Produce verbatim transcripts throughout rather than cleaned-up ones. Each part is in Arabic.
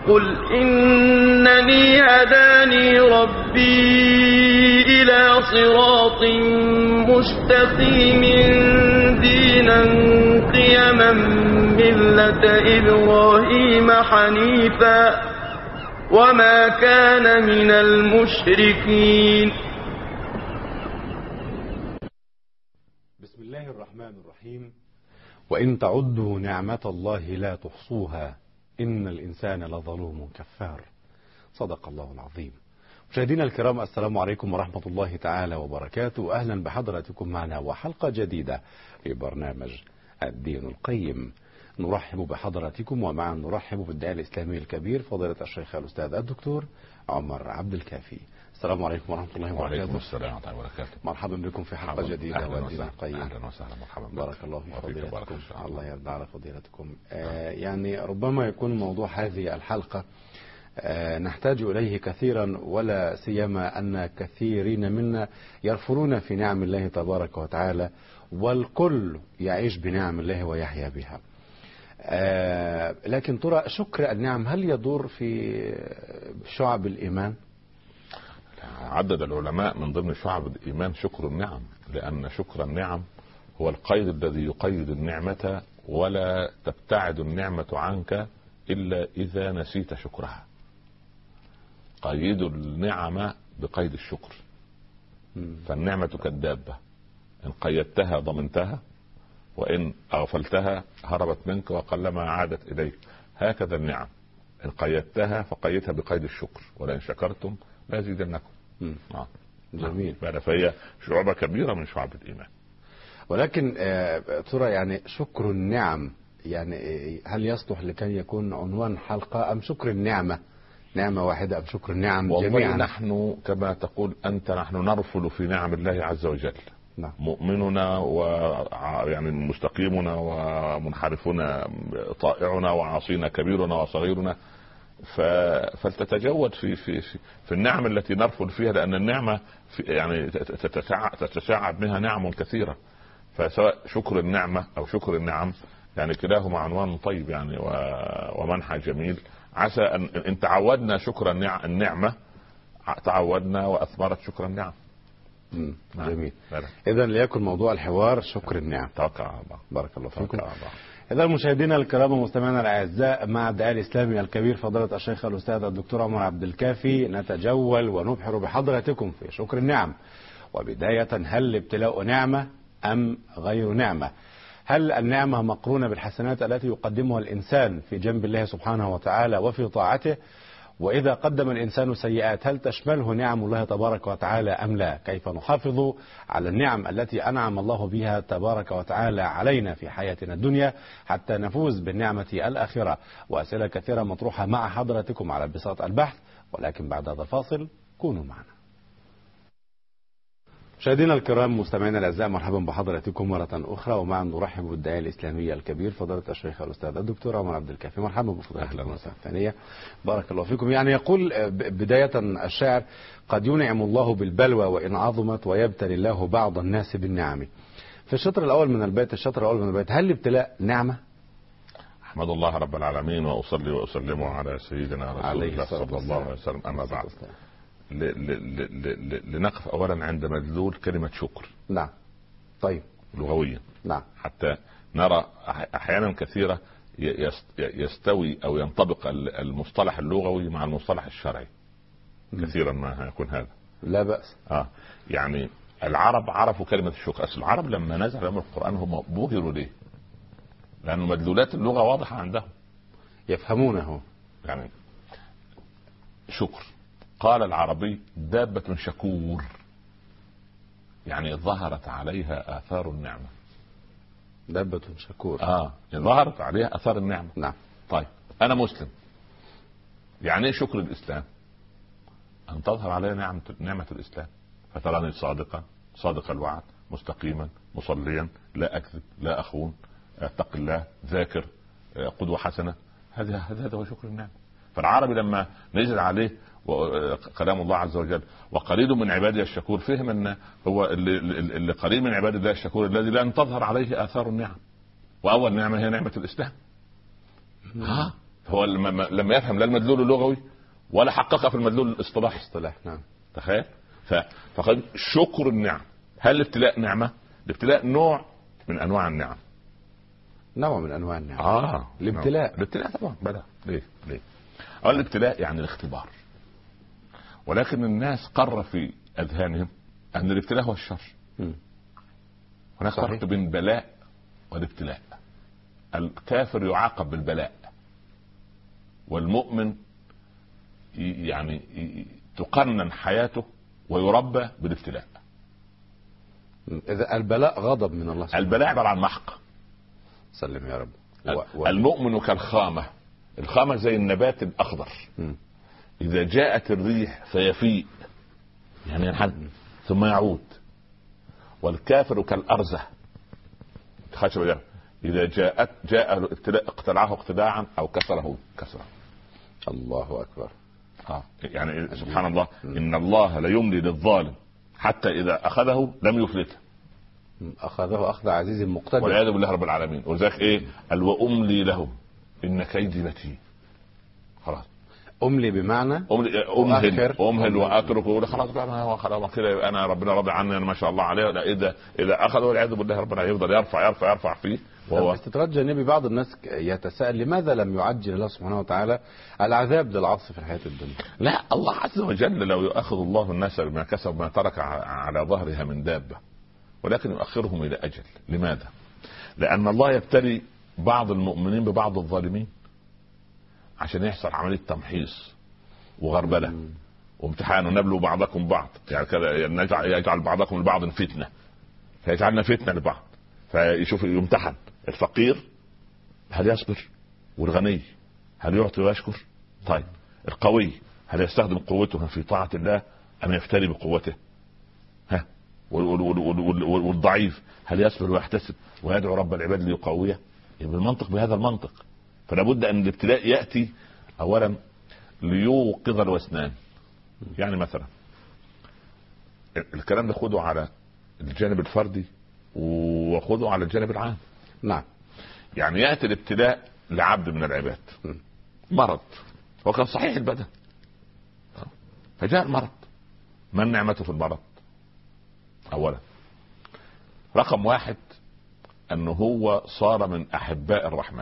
قل إنني هداني ربي إلى صراط مستقيم دينا قيما ملة إبراهيم حنيفا وما كان من المشركين. بسم الله الرحمن الرحيم. وإن تعدوا نعمة الله لا تحصوها إن الإنسان لظلوم كفار. صدق الله العظيم. مشاهدينا الكرام، السلام عليكم ورحمة الله تعالى وبركاته. أهلا بحضراتكم معنا وحلقة جديدة في برنامج الدين القيم. نرحب بحضراتكم ومعا نرحب بالداعية الإسلامي الكبير فضيلة الشيخ الأستاذ الدكتور عمر عبد الكافي. السلام عليكم ورحمة الله وبركاته. وعليكم السلام ورحمة الله وبركاته. مرحبا بكم في حلقة جديدة والدين القيم. أهلا وسهلا. مرحبا. بارك الله في فضيلتكم. الله يرضى على فضيلتكم. آه يعني ربما يكون موضوع هذه الحلقة آه نحتاج إليه كثيرا، ولا سيما أن كثيرين منا يرفرون في نعم الله تبارك وتعالى، والكل يعيش بنعم الله ويحيا بها. آه لكن ترى شكر النعم هل يدور في شعب الإيمان؟ عدد العلماء من ضمن شعب الإيمان شكر النعم، لأن شكر النعم هو القيد الذي يقيد النعمة، ولا تبتعد النعمة عنك إلا إذا نسيت شكرها. قيد النعمة بقيد الشكر. فالنعمة كالدابة، إن قيدتها ضمنتها، وإن أغفلتها هربت منك وقلما عادت إليك. هكذا النعم، إن قيدتها فقيدها بقيد الشكر، ولئن شكرتم لازيدنكم. آه. جميل. فهي شعبة كبيرة من شعب الإيمان. ولكن آه ترى يعني شكر النعم يعني هل يصلح لكي يكون عنوان حلقة، أم شكر النعمة نعمة واحدة، أم شكر النعم جميعا؟ نحن كما تقول أنت، نحن نرفل في نعم الله عز وجل. نعم. مؤمننا ويعني مستقيمنا ومنحرفنا، طائعنا وعاصينا، كبيرنا وصغيرنا. فلتتجود في في في, في النعم التي نرفل فيها، لأن النعمة في يعني تتشعب, تتشعب منها نعم كثيرة. فسواء شكر النعمة أو شكر النعم يعني كلاهما عنوان طيب يعني ومنحى جميل. عسى أن إن تعودنا شكر النعمة تعودنا وأثمرت شكر النعم. مم. جميل. إذا ليكن موضوع الحوار شكر النعم. توكل على الله. بارك الله فيكم. إذا مشاهدينا الكرام ومستمعينا الأعزاء، مع الداعية الإسلامي الكبير فضيلة الشيخ الأستاذ الدكتور عمر عبد الكافي نتجول ونبحر بحضراتكم في شكر النعم. وبداية، هل الابتلاء نعمة أم غير نعمة؟ هل النعمة مقرونة بالحسنات التي يقدمها الإنسان في جنب الله سبحانه وتعالى وفي طاعته؟ وإذا قدم الإنسان سيئات هل تشمله نعم الله تبارك وتعالى أم لا؟ كيف نحافظ على النعم التي أنعم الله بها تبارك وتعالى علينا في حياتنا الدنيا حتى نفوز بالنعمة الآخرة؟ وأسئلة كثيرة مطروحة مع حضراتكم على بساط البحث، ولكن بعد هذا الفاصل كونوا معنا. مشاهدينا الكرام مستمعينا الاعزاء، مرحبا بحضراتكم مره اخرى، ومعا نرحب بالداعيه الاسلامي الكبير فضيله الشيخ الاستاذ الدكتور عمر عبد الكافي. مرحبا بفضيلتكم مره ثانيه. بارك الله فيكم. يعني يقول بدايه الشاعر: قد ينعم الله بالبلوى وان عظمت، ويبتلي الله بعض الناس بالنعم. في الشطر الاول من البيت الشطر الاول من البيت هل الابتلاء نعمه؟ احمد الله رب العالمين واصلي واسلم على سيدنا رسول الله صلى الله عليه وسلم. اما بعد، لنقف اولا عند مدلول كلمة شكر. نعم. طيب. لغويا. نعم. حتى نرى احيانا كثيرة يستوي او ينطبق المصطلح اللغوي مع المصطلح الشرعي. م. كثيرا ما يكون هذا. لا بأس. اه يعني العرب عرفوا كلمة الشكر. اصل العرب لما نزل لهم القرآن هم بهروا ليه؟ لأن مدلولات اللغة واضحة عندهم، يفهمونه. يعني شكر، قال العربي دابة شكور، يعني ظهرت عليها آثار النعمة. دابة شكور. اه ظهرت عليها آثار النعمة. نعم. طيب أنا مسلم، يعني ايه شكر الإسلام؟ أن تظهر علي نعمة نعمة الإسلام، فتراني صادقا صادق الوعد، مستقيما، مصليا، لا أكذب، لا أخون، أتق الله، ذاكر، قدوة حسنة. هذا هذا هو شكر النعمة. فالعربي لما نزل عليه كلام الله عز وجل وقليل من عبادي الشكور، فهم ان هو اللي, اللي قليل من عباد الله الشكور الذي لن تظهر عليه آثار النعم، وأول نعمة هي نعمة الإسلام. ها هو لما لما يفهم لا المدلول اللغوي ولا حققها في المدلول الاصطلاحي. اصطلاح نعم. تخيل. فقد شكر النعم. هل الابتلاء نعمة؟ الابتلاء نوع من انواع النعم. نوع من انواع النعم. اه الابتلاء. الابتلاء طبعا. بلا ليه ليه أولا الابتلاء يعني الاختبار، ولكن الناس قر في اذهانهم ان الابتلاء هو الشر. م. هناك فرق بين بلاء والابتلاء. الكافر يعاقب بالبلاء، والمؤمن يعني تقنن حياته ويربى بالابتلاء. إذا البلاء غضب من الله سبحانه. البلاء عبارة عن محق. سلم يا رب. و... و... المؤمن كالخامة. الخامة زي النبات الأخضر. م. إذا جاءت الريح فيفيء يعني ينحل ثم يعود. والكافر كالأرزة خشب، إذا جاءت جاء اقتلعه اقتلاعا أو كسره كسرا. الله أكبر. آه. يعني أجل. سبحان الله. م. إن الله ليملي للظالم حتى إذا أخذه لم يفلته. أخذه أخذ عزيز مقتدر والعياذ بالله رب العالمين. وذاك إيه قال وأملي له إن كيدي متين. خلاص أملي بمعنى أملي أمهل أمهل وأترك وأقول خلاص بقى خلاص كده أنا ربنا راضي عني أنا ما شاء الله عليه. لا إذا إذا أخذه والعياذ بالله ربنا يفضل يرفع يرفع يرفع فيه. وهو استطراد جانبي. بعض الناس يتساءل لماذا لم يعجل الله سبحانه وتعالى العذاب للعطف في الحياة الدنيا؟ لا الله عز وجل لو يؤخذ الله الناس بما كسب ما ترك على ظهرها من دابة، ولكن يؤخرهم إلى أجل. لماذا؟ لأن الله يبتلي بعض المؤمنين ببعض الظالمين عشان يحصل عملية تمحيص وغربلة وامتحان ونبلو بعضكم بعض. يعني كذا يجعل بعضكم لبعض فتنة، فيجعلنا فتنة لبعض. فيشوف يمتحن الفقير هل يصبر، والغني هل يعطي ويشكر. طيب القوي هل يستخدم قوته في طاعة الله أم يفتري بقوته؟ ها والضعيف هل يصبر ويحتسب ويدعو رب العباد ليقويه؟ بالمنطق بهذا المنطق. فلا بد أن الابتلاء يأتي أولا ليوقظ الوسنان. يعني مثلا الكلام ده خده على الجانب الفردي وخده على الجانب العام. نعم. يعني يأتي الابتلاء لعبد من العباد مرض وكان صحيح البدن، فجاء المرض. ما نعمته في المرض؟ أولا رقم واحد أنه هو صار من أحباء الرحمن.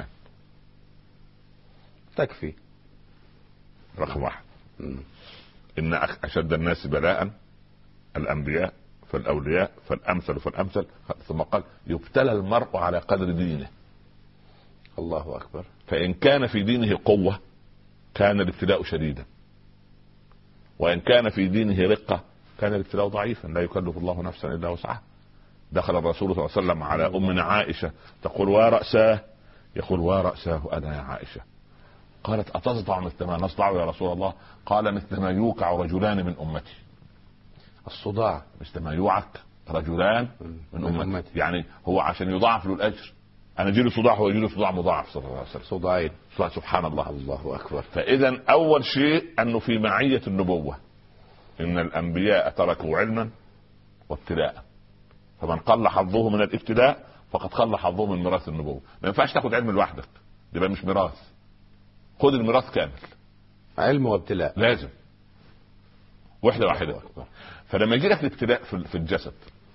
تكفي. رقم واحد. إن أشد الناس بلاء الأنبياء فالأولياء فالأمثل فالأمثل. ثم قال يبتلى المرء على قدر دينه. الله أكبر. فإن كان في دينه قوة كان الابتلاء شديدا، وإن كان في دينه رقة كان الابتلاء ضعيفا. لا يكلف الله نفسا إلا وسعها. دخل الرسول صلى الله عليه وسلم على أمنا عائشة تقول ورأساه، يقول ورأساه أنا يا عائشة. قالت أتصدع مثل ما نصدع يا رسول الله؟ قال مثل ما يوقع رجلان من أمتي. الصداع مثل ما يوعك رجلان من, من أمتي. أمتي يعني هو عشان يضاعف له الأجر. أنا جيله صداع هو يجيله صداع مضاعف صلى الله عليه وسلم. صداعين. سبحان الله. الله أكبر. فإذا أول شيء أنه في معية النبوة إن الأنبياء تركوا علما وابتلاء، فمن قل حظه من الابتلاء فقد قل حظه من ميراث النبوة. ما ينفعش تاخد علم لوحدك، يبقى مش ميراث. خد الميراث كامل، علم وابتلاء لازم وحدة واحدة. فلما يجي لك الابتلاء في الجسد،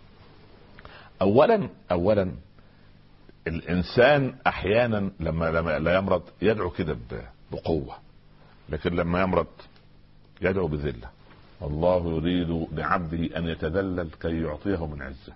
أولا أولا الإنسان أحيانا لما, لما لا يمرض يدعو كده بقوة، لكن لما يمرض يدعو بذلة. الله يريد لعبده أن يتذلل كي يعطيه من عزة.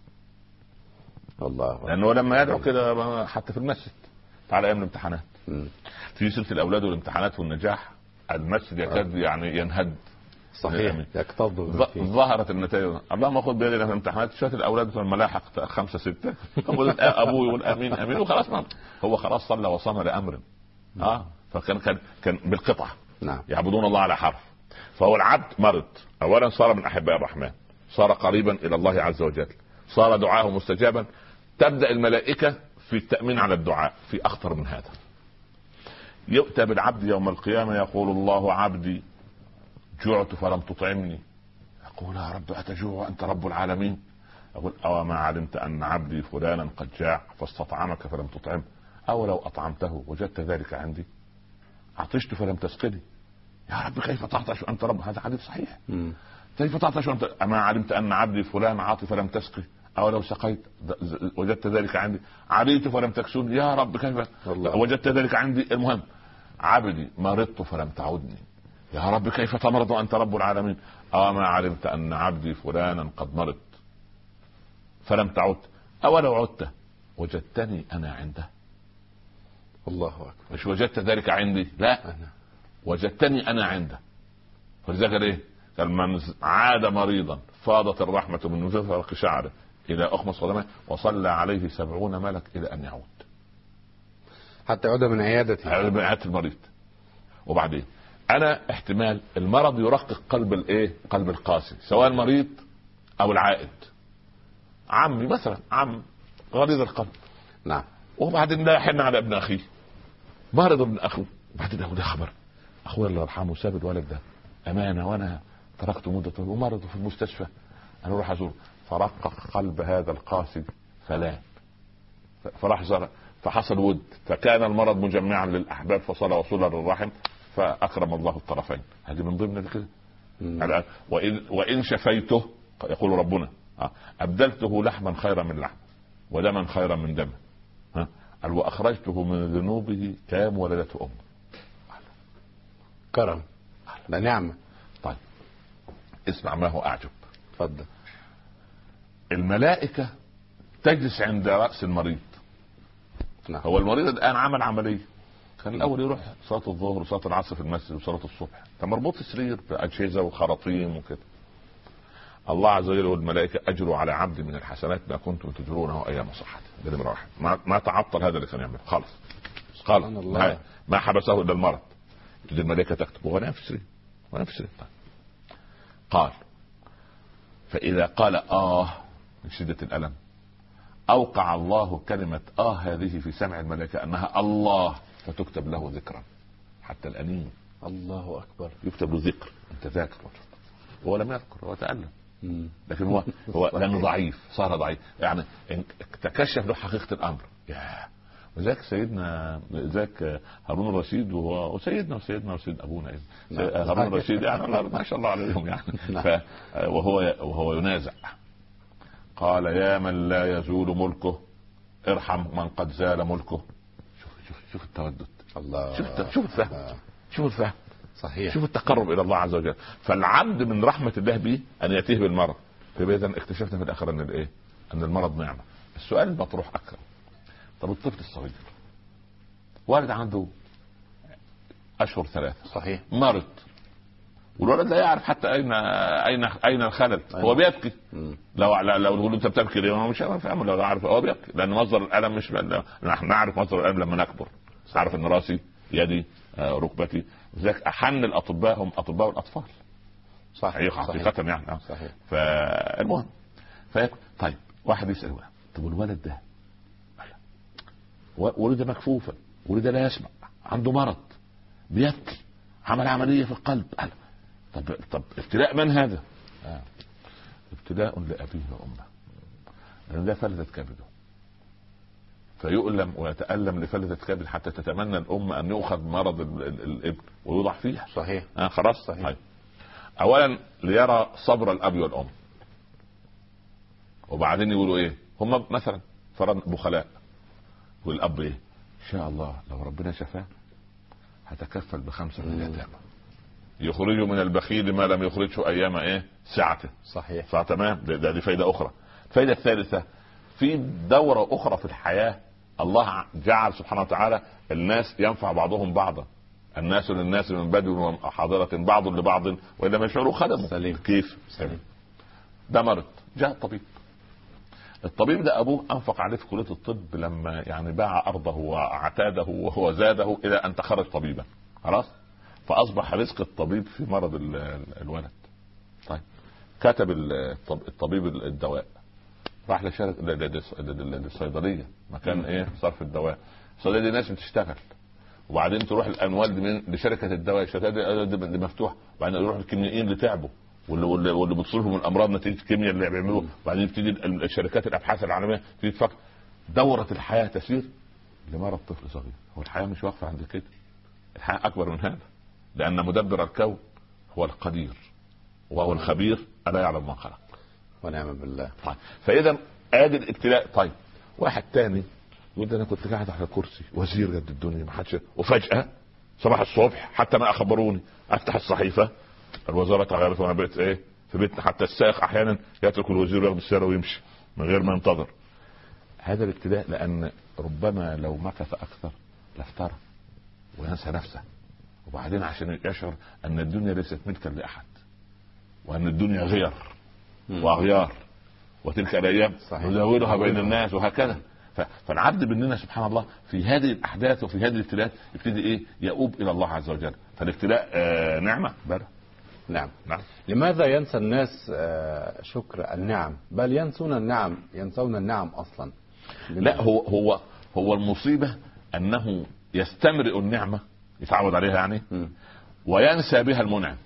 الله. لأنه لما يدعو كده حتى في المسجد على أيام الامتحانات في سلسلة الأولاد والامتحانات والنجاح، المسجد يكاد يعني ينهد. صحيح. يكتظ. ظهرت النتائج. اللهم خذ بيدي في الامتحانات شوية الأولاد في الملاحق خمسة ستة أبوه يقول أمين أمين وخلاص. هو خلاص صلى وصام لأمر. آه فكان كان كان بالقطعة. نعم. يعبدون الله على حرف. فهو العبد مرض، أولا صار من أحباء الرحمن، صار قريبا إلى الله عز وجل، صار دعاه مستجابا. تبدأ الملائكة في التأمين على الدعاء. في أخطر من هذا، يؤتى بالعبد يوم القيامة يقول الله عبدي جعت فلم تطعمني. يقول يا رب أتجوع وأنت رب العالمين؟ أقول أو ما علمت أن عبدي فلانا قد جاع فاستطعمك فلم تطعمه؟ أو لو أطعمته وجدت ذلك عندي؟ عطشت فلم تسقني، يا رب كيف تعطش وانت رب؟ هذا حديث صحيح. مم. كيف تعطش وانت اما علمت ان عبدي فلان عاطي فلم تسقي، او لو سقيت وجدت ذلك عندي، عريت فلم تكسوني، يا رب كيف الله. وجدت ذلك عندي. المهم عبدي مرضت فلم تعودني، يا رب كيف تمرض وانت رب العالمين، او ما علمت ان عبدي فلانا قد مرض فلم تعد، او لو عدت وجدتني انا عنده. الله اكبر. مش وجدت ذلك عندي، لا أنا. وجدتني انا عنده. فلذلك ايه؟ قال من عاد مريضا فاضت الرحمه من مفرق شعره الى اخمص قدمه وصلى عليه سبعون ملك الى ان يعود، حتى يعود من عيادته، من عياده المريض. وبعدين انا احتمال المرض يرقق قلب الايه؟ قلب القاسي، سواء المريض او العائد. عمي مثلا، عم غليظ القلب، نعم، وبعدين لا يحن على ابن اخيه، مرض ابن اخوه، بعدين له ده خبر اخويا الله يرحمه ساب الولد ده امانه وانا تركته مده طويله ومرض في المستشفى، انا اروح ازوره. فرقق قلب هذا القاسي فلان، فراح زار، فحصل ود، فكان المرض مجمعا للاحباب فصل وصولا للرحم، فاكرم الله الطرفين. هذه من ضمن كده. وإن, وان شفيته يقول ربنا ابدلته لحما خيرا من لحم ودما خيرا من دم، قال واخرجته من ذنوبه كام ولدته امه. كرم، ده نعمه. طيب اسمع ما هو اعجب. اتفضل. الملائكه تجلس عند راس المريض. نعم. هو المريض الان عمل عمليه، كان الاول يروح صلاه الظهر وصلاه العصر في المسجد وصلاه الصبح، فمربوط في السرير باجهزه وخراطيم وكده. الله عز وجل والملائكه اجروا على عبد من الحسنات ما كنتم تجرونه ايام صحته. ده نمره واحد. ما, ما تعطل هذا اللي كان يعمل خالص خالص، ما, ما حبسه الا المرض. الملائكه تكتب وهو نام في السرير، ونام في السرير. قال فاذا قال اه من شده الالم اوقع الله كلمه اه هذه في سمع الملائكه انها الله، فتكتب له ذكرا حتى الانين. الله اكبر. يكتب له ذكر، انت ذاكر. هو لم يذكر، هو تألم، لكن هو هو لانه ضعيف، صار ضعيف، يعني تكشف له حقيقه الامر. يا وذاك سيدنا ذاك هارون الرشيد وهو وسيدنا وسيدنا وسيد ابونا إيه؟ هارون الرشيد يعني ما شاء الله عليهم يعني. ف وهو وهو ينازع قال يا من لا يزول ملكه ارحم من قد زال ملكه. شوف شوف شوف التودد، الله، شوف شوف الفهم، شوف الفهم صحيح، شوف التقرب الى الله عز وجل. فالعبد من رحمه الله به ان ياتيه بالمرض، فاذا اكتشفنا في الاخره ان الايه؟ ان المرض نعمه. السؤال المطروح اكثر، طب الطفل الصغير والد عنده اشهر ثلاثه، صحيح، مرض، والولد لا يعرف حتى اين اين اين الخلل، هو بيبكي. مم. لو لو نقول انت بتبكي ليه؟ هو مش فاهم، لو عارف هو بيبكي لان مصدر الالم مش، نحن نعرف مصدر الالم لما نكبر، عارف ان راسي يدي آه ركبتي. لذلك احن الاطباء هم اطباء الاطفال. صحيح حقيقه يعني. صحيح. فالمهم فيك... طيب واحد يسال طب الولد ده ولد مكفوفا، ولد لا يسمع، عنده مرض، بيبكي، عمل عمليه في القلب، طب طب ابتلاء من هذا؟ آه. ابتلاء لابيه وامه، لان ده فلتت كبده، فيؤلم ويتألم لفلتة كبد حتى تتمنى الأم أن يؤخذ مرض الابن ويوضع فيها. صحيح. آه خلاص. صحيح. طيب. أولا ليرى صبر الأب والأم، وبعدين يقولوا إيه؟ هم مثلا فرض بخلاء، والأب إيه؟ إن شاء الله لو ربنا شفاه هتكفل بخمسة من اليتامى، يخرجوا من البخيل ما لم يخرجه أيام إيه؟ سعته. صحيح. فتمام. ده دي فايدة أخرى. فايدة الثالثة، في دورة أخرى في الحياة، الله جعل سبحانه وتعالى الناس ينفع بعضهم بعضا، الناس للناس من بدو وحاضرة بعض لبعض وإذا ما يشعروا خدموا. سليم. كيف؟ سليم. ده مرض، جاء الطبيب، الطبيب ده أبوه أنفق عليه في كلية الطب لما يعني باع أرضه وعتاده وهو زاده إلى أن تخرج طبيبا، خلاص، فأصبح رزق الطبيب في مرض الولد. طيب كتب الطبيب الدواء، راح لشركة للصيدلية مكان ايه صرف الدواء، الصيدلية دي ناس بتشتغل، وبعدين تروح الاموال دي لشركة الدواء، الشركات دي مفتوحة، وبعدين يروح الكيميائيين اللي تعبوا واللي واللي بتصيبهم من الامراض نتيجة الكيمياء اللي بيعملوها، وبعدين بتيجي الشركات الابحاث العالمية تيجي تفكر. دورة الحياة تسير لمرض طفل صغير. هو الحياة مش واقفة عند كده، الحياة اكبر من هذا، لان مدبر الكون هو القدير وهو الخبير الا يعلم ما خلق. ونعم بالله. طيب فاذا ادي الابتلاء. طيب واحد تاني يقول انا كنت قاعد على كرسي وزير قد الدنيا ما حدش، وفجاه صباح الصبح حتى ما اخبروني افتح الصحيفه الوزاره تغيرت وانا بقيت ايه في بيتنا، حتى السائق احيانا يترك الوزير وياخد السياره ويمشي من غير ما ينتظر. هذا الابتلاء، لان ربما لو مكث اكثر لافترى وينسى نفسه، وبعدين عشان يشعر ان الدنيا ليست ملكا لاحد، وان الدنيا غير واغيار، وتلك الايام نداولها بين الناس وهكذا. فالعبد مننا سبحان الله في هذه الاحداث وفي هذه الابتلاءات يبتدي ايه يؤوب الى الله عز وجل. فالابتلاء آه نعمه بلى. نعم. نعم. لماذا ينسى الناس آه شكر النعم، بل ينسون النعم، ينسون النعم اصلا؟ لا هو هو هو المصيبه انه يستمرئ النعمه يتعود عليها يعني م. وينسى بها المنعم.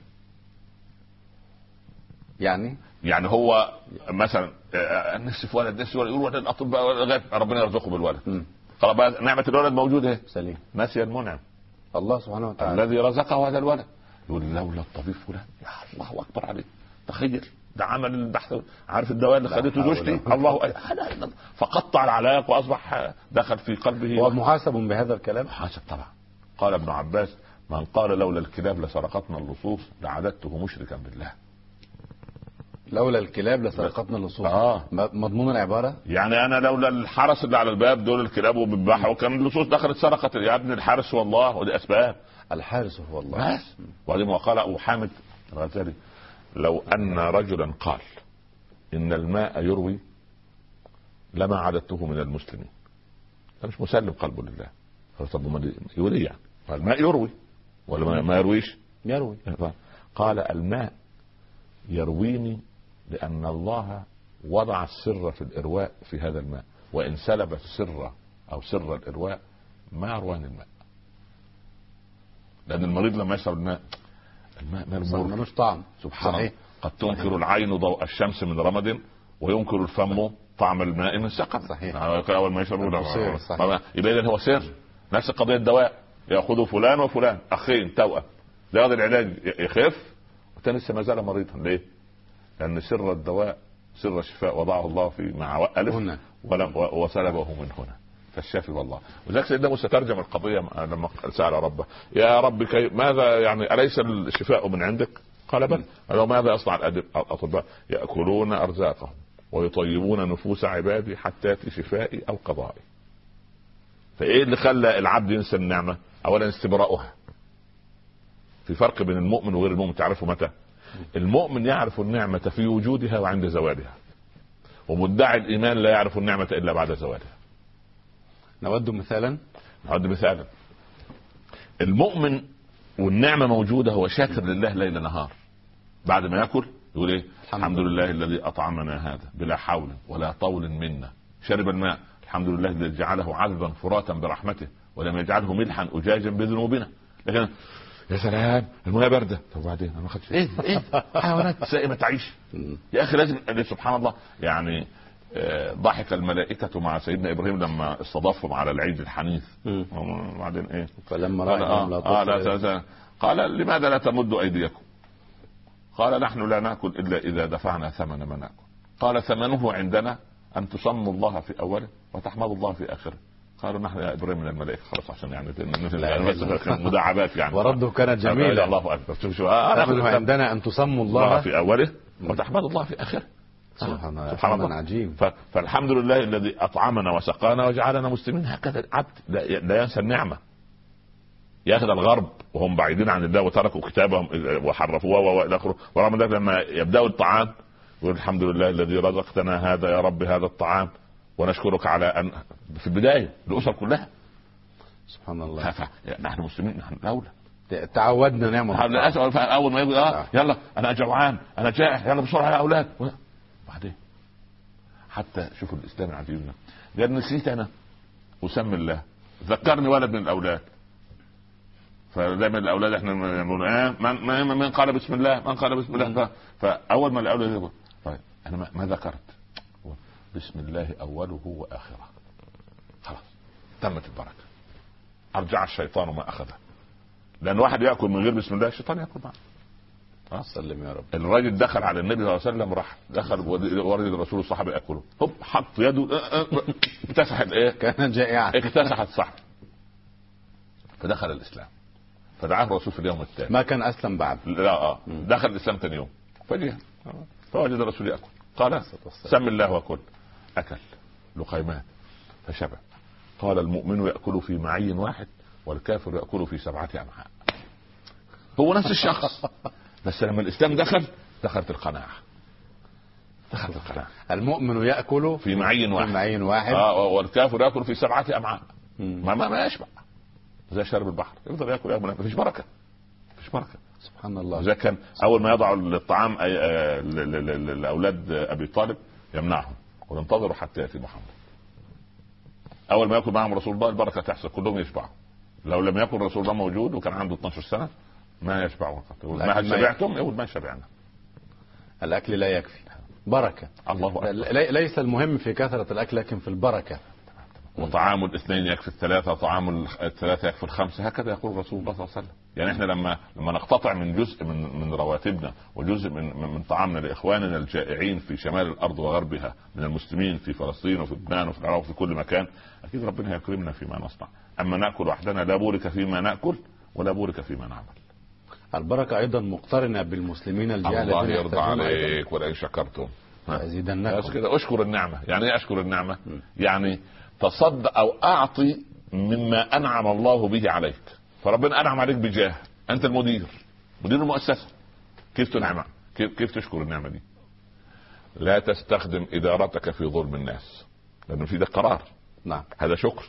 يعني يعني هو مثلا نفسي في ولد، نفسي ولد، يقول الاطباء لغايه ربنا يرزقه بالولد، خلاص نعمه الولد موجوده سليم، نسي المنعم الله سبحانه وتعالى الذي رزقه هذا الولد. يقول لولا الطبيب فلان، يا الله اكبر عليه، تخيل ده عمل البحث، عارف الدواء اللي خدته زوجتي، الله أكبر، فقطع العلاق واصبح دخل في قلبه. هو محاسب بهذا الكلام؟ محاسب طبعا. قال ابن عباس من قال لولا الكلاب لسرقتنا اللصوص لعددته مشركا بالله. لولا الكلاب لسرقتنا اللصوص. اه مضمون العباره يعني انا لولا الحرس اللي على الباب دول الكلاب وبيذبحوا وكان اللصوص دخلت سرقت. يا ابن الحارس هو الله، ودي اسباب. الحارس هو الله بس. وبعدين وقال ابو حامد الغزالي لو ان رجلا قال ان الماء يروي لما عددته من المسلمين. ده مش مسلم قلبه لله. طب يقول ايه يعني؟ الماء يروي ولا ما يرويش؟ يروي. قال الماء يرويني لأن الله وضع السر في الإرواء في هذا الماء، وإن سلب السر أو سر الإرواء ما يرواني الماء. لأن المريض لما يشرب الماء الماء ملوش طعم. سبحان الله. قد تنكر العين ضوء الشمس من رمد وينكر الفم طعم الماء من سقم. صحيح. أول ما يشرب يبقى إذن هو سر. نفس قضية الدواء، يأخذه فلان وفلان أخين توأم، ده هذا العلاج يخف والثاني لسه ما زال مريضا. ليه؟ لأن سر الدواء سر الشفاء وضعه الله في مع ألف وسلبه من هنا، فالشافي والله. وذلك سيدنا موسى ترجم القضية لما سأل ربه يا رب كي ماذا يعني أليس الشفاء من عندك؟ قال بل. قال ماذا يصنع الأطباء؟ يأكلون أرزاقهم ويطيبون نفوس عبادي حتى يأتي شفائي أو قضائي. فإيه اللي خلى العبد ينسى النعمة؟ أولا استبراؤها. في فرق بين المؤمن وغير المؤمن، تعرفه متى؟ المؤمن يعرف النعمة في وجودها وعند زوالها، ومدعي الإيمان لا يعرف النعمة إلا بعد زوالها. نود مثالا. نود مثالا. المؤمن والنعمة موجودة هو شاكر لله ليل نهار. بعد ما يأكل يقول إيه؟ الحمد لله الذي أطعمنا هذا بلا حول ولا طول منا. شرب الماء الحمد لله الذي جعله عذبا فراتا برحمته ولم يجعله ملحا أجاجا بذنوبنا. لكن يا سلام المياه بارده، طب وبعدين انا ما خدتش ايه ايه حيوانات سائمه تعيش يا اخي. لازم سبحان الله يعني آه ضحك الملائكه مع سيدنا ابراهيم لما استضافهم على العيد الحنيث. وبعدين ايه فلما قال آه آه لا لا قال لماذا لا تمدوا ايديكم؟ قال نحن لا ناكل الا اذا دفعنا ثمن ما ناكل. قال ثمنه عندنا ان تصموا الله في اوله وتحمدوا الله في اخره. قالوا نحن يا ابراهيم من الملائكه خلاص عشان يعني مداعبات يعني. ورده كانت جميله. الله اكبر. شوف شوف آه عندنا ان تصموا الله في اوله وتحمدوا الله في اخره. سبحان الله سبحان الله عجيب. فالحمد لله الذي اطعمنا وسقانا وجعلنا مسلمين. هكذا العبد لا ينسى النعمه. ياخذ الغرب وهم بعيدين عن الله وتركوا كتابهم وحرفوه والى اخره، ورغم ذلك لما يبداوا الطعام يقول الحمد لله الذي رزقتنا هذا يا رب هذا الطعام ونشكرك على ان في البدايه الاسر كلها. سبحان الله. نحن مسلمين، نحن الاولى تعودنا نعمه. اول ما يقول اه يلا انا جوعان انا جائع يلا بسرعه يا اولاد. بعدين حتى شوفوا الاسلام العجيب ده، قال نسيت انا اسمي الله، ذكرني ولد من الاولاد. فدايما الاولاد احنا نقول اه من من قال بسم الله من قال بسم الله. فاول ما الاولاد يقول طيب انا ما ذكرت بسم الله أوله وآخره، خلاص تمت البركة. أرجع الشيطان ما أخذه. لان واحد ياكل من غير بسم الله الشيطان ياكل معه. اه سلم يا رب. الراجل دخل على النبي صلى الله عليه وسلم، راح دخل ورد الرسول الصحابه ياكلوا، هوب حط يده اكتسحت ايه كان جائعا، اكتسحت صح، فدخل الاسلام. فدعاه الرسول في اليوم الثاني، ما كان اسلم بعد. لا اه دخل الاسلام ثاني يوم، فجاء فوجد الرسول ياكل، قال سم الله وكل. اكل لقيمات فشبع. قال المؤمن ياكل في معي واحد والكافر ياكل في سبعه امعاء. هو نفس الشخص، بس لما الاسلام دخل دخلت القناعه، دخلت القناعه. المؤمن ياكل في معي واحد, في معي واحد. آه والكافر ياكل في سبعه امعاء. ما ما, ما يشبع، زي شارب البحر، يفضل ياكل ياكل، مفيش بركه، مفيش بركه. سبحان الله. زي كان اول ما يضع الطعام لاولاد ابي طالب يمنعهم وينتظروا حتى ياتي محمد. اول ما ياكل معهم رسول الله البركه تحصل، كلهم يشبعوا. لو لم يكن رسول الله موجود وكان عنده اثناشر سنه ما يشبعوا. ما هل شبعتم؟ يقول ما شبعنا. الاكل لا يكفي، بركه. الله أكبر. ليس المهم في كثره الاكل لكن في البركه. وطعام الاثنين يكفي الثلاثه، طعام الثلاثه يكفي الخمسه، هكذا يقول رسول الله صلى الله عليه وسلم. يعني احنا لما لما نقتطع من جزء من من رواتبنا وجزء من من طعامنا لاخواننا الجائعين في شمال الارض وغربها من المسلمين في فلسطين وفي لبنان وفي العراق وفي كل مكان، اكيد ربنا يكرمنا فيما نصنع. اما ناكل وحدنا لا بورك فيما ناكل ولا بورك فيما نعمل. البركه ايضا مقترنه بالمسلمين الجهال. الله يرضى عليك ولئن شكرتم ازيدنكم. بس كده اشكر النعمه. يعني ايه اشكر النعمه؟ م. يعني تصدق او اعطي مما انعم الله به عليك. فربنا انعم عليك بجاه، انت المدير، مدير المؤسسه، كيف تنعم؟ كيف, كيف تشكر النعمه دي؟ لا تستخدم ادارتك في ظلم الناس، لانه في ده قرار. نعم هذا شكر.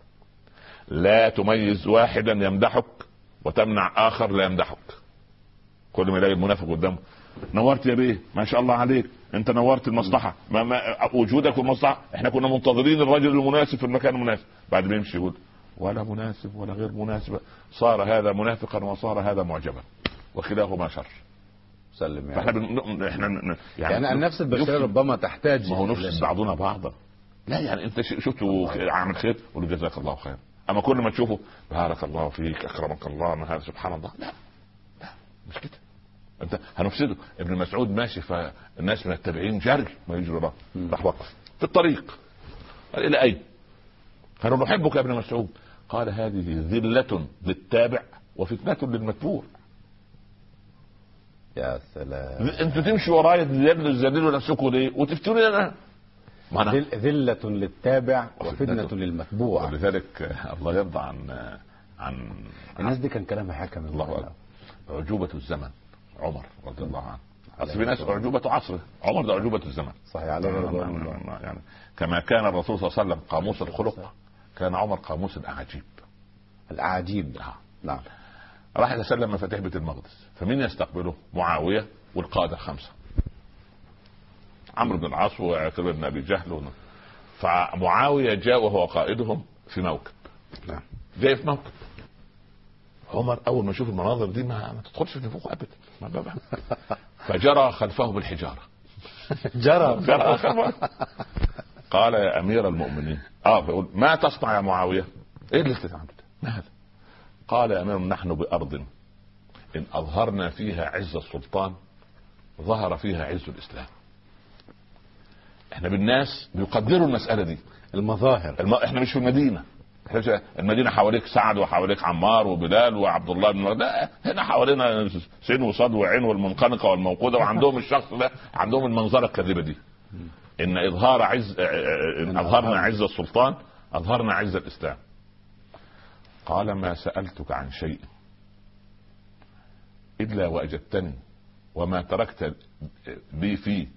لا تميز واحدا يمدحك وتمنع اخر لا يمدحك. كل ما يلاقي المنافق قدامه نورت يا بيه، ما شاء الله عليك، انت نورت المصلحه، ما ما وجودك في المصلحه، احنا كنا منتظرين الرجل المناسب في المكان المناسب، بعد ما يمشي يقول ولا مناسب ولا غير مناسب، صار هذا منافقا وصار هذا معجبا، وكلاهما شر. سلم يعني. بن... احنا يعني, يعني النفس البشريه ربما تحتاج، ما هو نفس بعضنا بعضا. لا يعني انت شفته عامل خير قول جزاك الله خير، اما كل ما تشوفه بارك الله فيك اكرمك الله ما هذا سبحان الله، لا لا مش كده. انت هنفسده. ابن مسعود ماشي فالناس من التابعين جري ما يجري وراه، راح وقف في الطريق قال الى اين؟ قالوا نحبك يا ابن مسعود. قال هذه ذلة للتابع وفتنة للمتبوع. يا سلام. انتوا تمشوا ورايا تذللوا نفسكم ليه وتفتوني انا؟ ذلة للتابع وفتنة للمتبوع. ولذلك الله يرضى عن عن الناس دي كان كلامها حكم. الله. عجوبة الزمن عمر رضي الله عنه. اصل في ناس اعجوبة عصره، عمر ده عجوبة الزمن. صحيح عليه رضوان الله. يعني كما كان الرسول صلى الله عليه وسلم قاموس الخلق كان عمر قاموس الاعاجيب. الاعاجيب نعم. راح يتسلم مفاتيح بيت المقدس، فمين يستقبله؟ معاوية والقادة الخمسة، عمرو بن العاص وعكرمة بن ابي جهل. فمعاوية جاء وهو قائدهم في موكب. نعم. جاي في موكب. عمر اول ما يشوف المناظر دي ما, ما تدخلش في نفوخه ابدا. فجرى خلفه بالحجاره. جرى جرى خلفه. قال يا امير المؤمنين اه بيقول ما تصنع يا معاويه؟ ايه اللي انت عملته؟ ما هذا؟ قال يا امير نحن بارض ان اظهرنا فيها عز السلطان ظهر فيها عز الاسلام. احنا بالناس بيقدروا المساله دي، المظاهر. الم... احنا مش في المدينه، المدينه حواليك سعد وحواليك عمار وبلال وعبد الله بن مرد، هنا حوالينا سين وصاد وعين والمنخنقه والموقوده، وعندهم الشخص ده عندهم المنظره الكاذبه دي. ان اظهار عز ان اظهرنا عز السلطان اظهرنا عز الاسلام. قال ما سالتك عن شيء الا واجبتني وما تركت لي فيه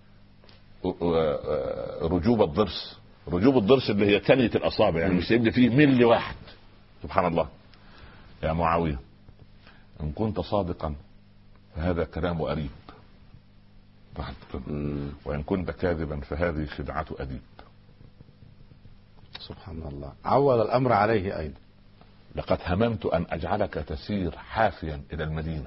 رجوب الضرس. رجوب الضرس اللي هي كنية الاصابع، يعني مش سيبني فيه ملي واحد. سبحان الله. يا معاوية ان كنت صادقا فهذا كلام أريب، وان كنت كاذبا فهذه خدعة أديب. سبحان الله. عول الامر عليه ايضا. لقد هممت ان اجعلك تسير حافيا الى المدينة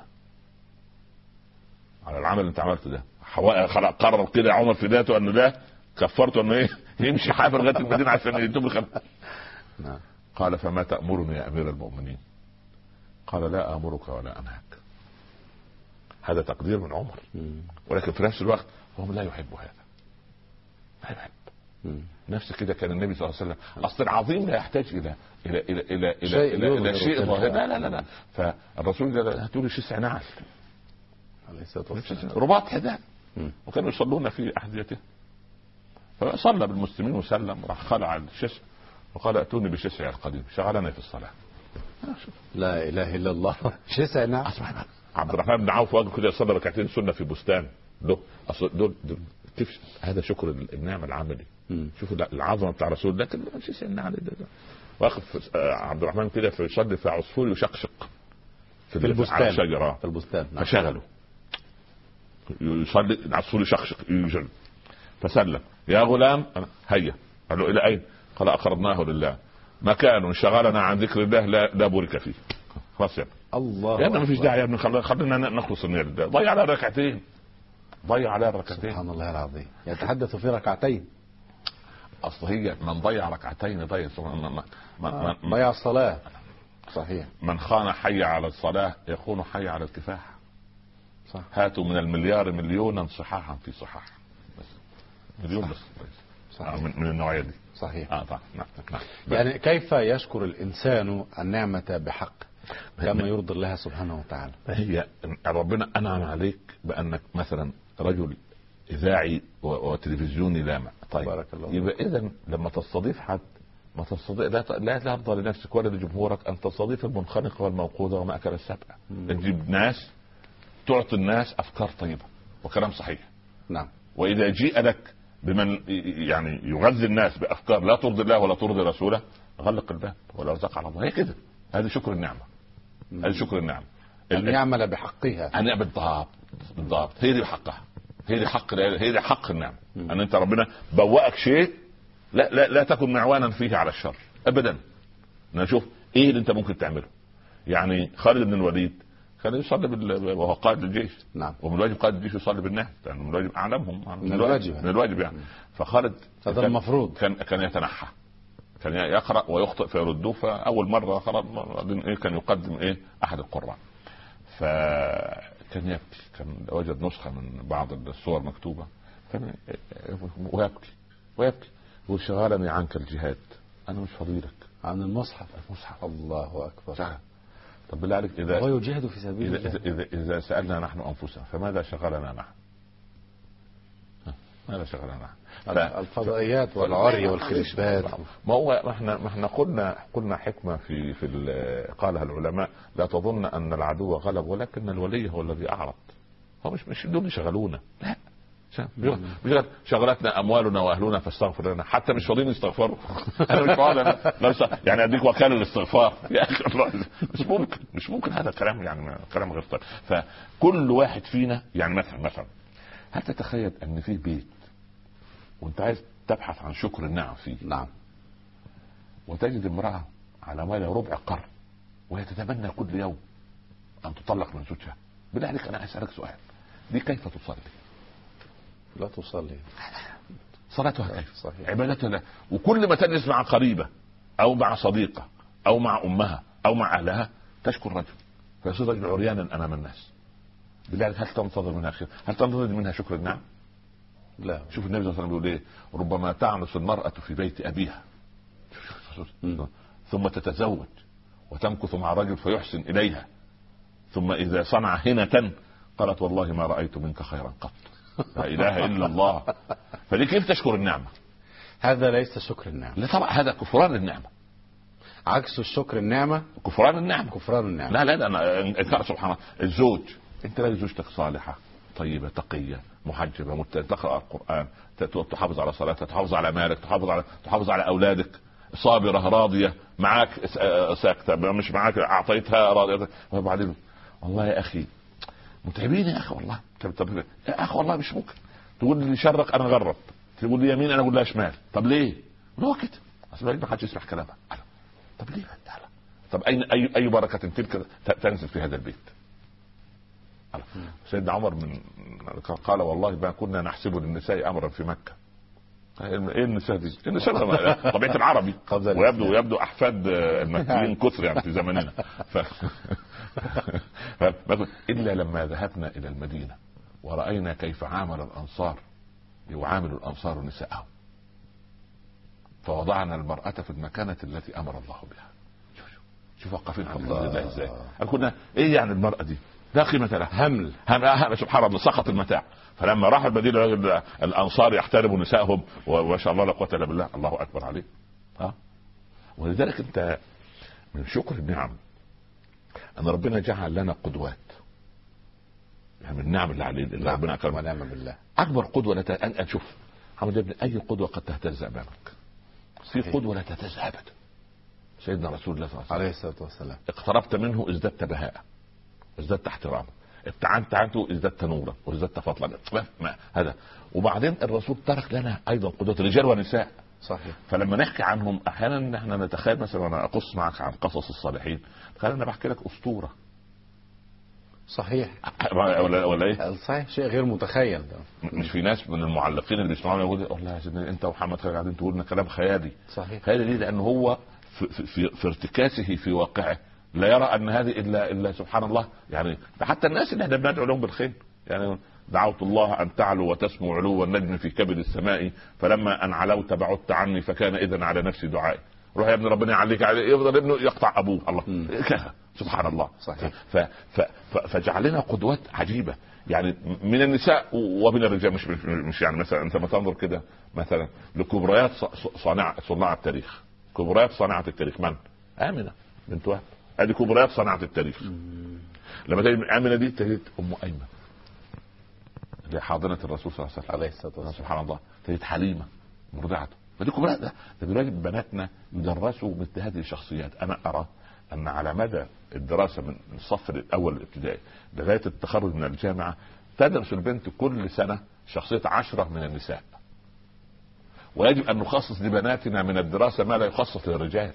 على العمل اللي انت عملته ده. قرر كده عمر في ذاته انه لا كفرته انه ايه يمشي حافر لغايه المدينه عشان يتوب الخلف. قال فما تأمرني يا امير المؤمنين؟ قال لا امرك ولا انهاك. هذا تقدير من عمر، ولكن في نفس الوقت هو لا يحب هذا، لا يحب. نفس كده كان النبي صلى الله عليه وسلم. اصل العظيم لا يحتاج الى الى الى الى الى شيء الى, إلى, إلى شيء ظاهر. لا لا لا لا فالرسول قال هاتوا لي شسع نعل عليه الصلاه والسلام، رباط حذاء، وكانوا يصلون في احذيته. فصلى بالمسلمين وسلم، راح خلع الشسع وقال اتوني بشسع القديم شغلنا في الصلاه. لا اله الا الله. شسع نعل. عبد الرحمن بن عوف واقف كده يصلي ركعتين سنه في بستان له. اصل دول, دول هذا شكر النعمه العملي. شوفوا العظمه بتاع رسول الله. لكن مش النعمه ده واقف عبد الرحمن كده في يصلي في عصفور يشقشق في, في البستان، شجره في البستان. فشغله يصلي العصفور يشقشق يجل. فسلم يا غلام هيا. قال له الى اين؟ قال اقرضناه لله، مكان انشغلنا عن ذكر الله لا, لا بورك فيه. خلاص يا الله يا ابني ما فيش داعي يا ابني، خلينا نخلص النية لله. ضيع على ركعتين، ضيع على ركعتين. سبحان الله العظيم. يتحدث في ركعتين. اصل هي من ضيع ركعتين ضيع آه. ضيع الصلاة. صحيح. من خان حي على الصلاة يكون حي على الكفاح. صح. هاتوا من المليار مليونا صحاحا في صحاح، بس مليون بس. صحيح. من, من النوعية دي. صحيح. اه طبعا. نعم. نعم. يعني كيف يشكر الإنسان النعمة بحق كما يرضي الله سبحانه وتعالى؟ هي ربنا أنعم عليك بأنك مثلا رجل إذاعي وتلفزيوني لامع. طيب بارك الله. يبقى إذن لما تستضيف حد ما تستضيف لا لا ترضى لنفسك ولا لجمهورك أن تستضيف المنخنقة والموقوذة وما أكل السبع. تجيب ناس تعطي الناس أفكار طيبة وكلام صحيح. نعم. وإذا جيء لك بمن يعني يغذي الناس بأفكار لا ترضي الله ولا ترضي رسوله غلق الباب ولا ارزق على الله. هي كده. هذا شكر النعمة. هذا شكر النعمة. أن يعمل بحقها. أن بالضبط بالضبط. هي دي بحقها. هي دي حق هي دي حق النعمة. أن أنت ربنا بوأك شيء لا لا لا تكن معوانا فيه على الشر أبدا. نشوف إيه اللي أنت ممكن تعمله. يعني خالد بن الوليد كان يصلي بال... وهو قائد الجيش. نعم. ومن الواجب قائد الجيش يصلي بالناس، يعني من الواجب أعلمهم من الواجب من الواجب يعني. فخالد هذا المفروض كان كان يتنحى، كان يقرأ ويخطئ فيردوه. فأول مرة خلاص إيه كان يقدم إيه أحد القراء، فكان يبكي. كان وجد نسخة من بعض الصور مكتوبة كان ويبكي ويبكي وشغالني عنك الجهاد، أنا مش فضيلك عن المصحف. المصحف. الله أكبر. سهل. طب بالله عليك إذا هو يجاهد في سبيل إذا, إذا, إذا, إذا سألنا نحن أنفسنا فماذا شغلنا نحن؟ ماذا شغلنا نحن؟ الفضائيات والعري والخريشبات. ما هو احنا ما احنا قلنا قلنا حكمة في في قالها العلماء لا تظن أن العدو غلب ولكن الولي هو الذي أعرض. هو مش مش دول يشغلونا، لا شغلتنا اموالنا واهلنا فاستغفر لنا. حتى مش فاضيين يستغفروا. انا مش فاضي يعني اديك وكاله الاستغفار يا اخي. مش ممكن مش ممكن هذا الكلام، يعني كلام غير طيب. فكل واحد فينا يعني مثلا مثلا هل تتخيل ان في بيت وانت عايز تبحث عن شكر النعم فيه؟ نعم. وتجد امراه على مال ربع قرن وهي تتمنى كل يوم ان تطلق من زوجها. بالله عليك انا اسالك سؤال، دي كيف تصلي؟ لا تصلي. صلاتها كيف؟ صحيح. عبادتها لا. وكل ما تجلس مع قريبة او مع صديقة او مع امها او مع اهلها تشكر رجل فيصير رجل عريانا امام الناس. بالله هل تنتظر منها خير؟ هل تنتظر منها شكر النعم؟ لا. شوف النبي صلى الله عليه وسلم بيقول ايه؟ ربما تعنس المرأة في بيت ابيها ثم تتزوج وتمكث مع رجل فيحسن اليها ثم اذا صنع هنة قالت والله ما رأيت منك خيرا قط. لا اله الا الله. فدي كيف تشكر النعمة؟ هذا ليس شكر النعمة. لا طبعا هذا كفران النعمة. عكس الشكر النعمة كفران النعمة. كفران النعمة. لا لا لا أنا انكار سبحان الله. الزوج انت لا زوجتك صالحة طيبة تقية محجبة تقرأ القرآن تحافظ على صلاتها تحافظ على مالك تحافظ على تحافظ على أولادك صابرة راضية معاك ساكتة مش معاك أعطيتها راضية. وبعدين والله يا أخي متعبين يا أخي والله. طب يا أخي والله مش ممكن تقول لي شرق أنا غرب تقول لي يمين أنا أقول لها شمال. طب ليه؟ هو كده أصل ما حدش يسمع كلامها. طب ليه؟ طب أين أي أي بركة تلك تنزل في هذا البيت؟ سيدنا عمر من قال والله ما كنا نحسب للنساء أمرا في مكة. ايه النساء دي؟ النساء طبيعة العربي ويبدو ويبدو احفاد المكيين كثر يعني في زماننا. ف... الا لما ذهبنا الى المدينه ورأينا كيف عامل الانصار يعامل الانصار نساءهم فوضعنا المرأة في المكانة التي امر الله بها. شوف شوف وقفين في الله الله ازاي. كنا ايه يعني المرأة دي لا قيمة لها، همل هم سبحان الله سقط المتاع. فلما راح المدينة الانصار يحترموا نسائهم وما شاء الله لا قوة الا بالله، الله اكبر عليه. ها ولذلك انت من شكر النعم ان ربنا جعل لنا قدوات، يعني من النعم اللي عليه اللي ربنا اكرمنا ونعم بالله. اكبر قدوه لا ت... شوف حمد ابن اي قدوه قد تهتز امامك، في قدوه لا تهتز ابدا. سيدنا رسول الله صلى الله عليه الصلاه والسلام اقتربت منه ازددت بهاء ازددت احتراما، ابتعدت عنه ازددت نورا وازددت فضلا. هذا وبعدين الرسول ترك لنا ايضا قدوه رجال ونساء. صحيح. فلما نحكي عنهم احيانا نحن نتخيل مثلا وانا اقص معك عن قصص الصالحين تخيل انا بحكي لك اسطوره. صحيح ولا ولا ايه؟ صحيح شيء غير متخيل. مش في ناس من المعلقين اللي بيسمعونا يقول والله يا سيدنا انت ومحمد قاعدين تقول لنا كلام خيالي. صحيح. خيالي ليه؟ لان هو في, في, في ارتكاسه في واقعه لا يرى ان هذه الا الا سبحان الله. يعني حتى الناس اللي احنا بندعو لهم بالخير، يعني دعوت الله ان تعلو وتسمو علو النجم في كبد السماء فلما ان علوت بعدت عني فكان اذا على نفسي دعائي. روح يا ابن ربنا يعليك عليه، يفضل ابنه يقطع ابوه. الله سبحان الله. صحيح. ف ف فجعلنا قدوات عجيبه يعني من النساء ومن الرجال. مش مش يعني مثلا انت ما تنظر كده مثلا لكبريات صانعه صناع التاريخ، كبريات صانعه التاريخ من؟ آمنة بنت وهب. هذه كبريات صناعه التاريخ. لما تجد آمنة دي تجد ام ايمن اللي حاضنه الرسول صلى الله عليه وسلم. سبحان الله. تجد حليمه مرضعته. فدي كبريات. ده دلوقتي بناتنا يدرسوا مثل هذه الشخصيات. انا ارى ان على مدى الدراسه من الصف الاول الابتدائي لغايه التخرج من الجامعه تدرس البنت كل سنه شخصيه عشرة من النساء، ويجب ان نخصص لبناتنا من الدراسه ما لا يخصص للرجال،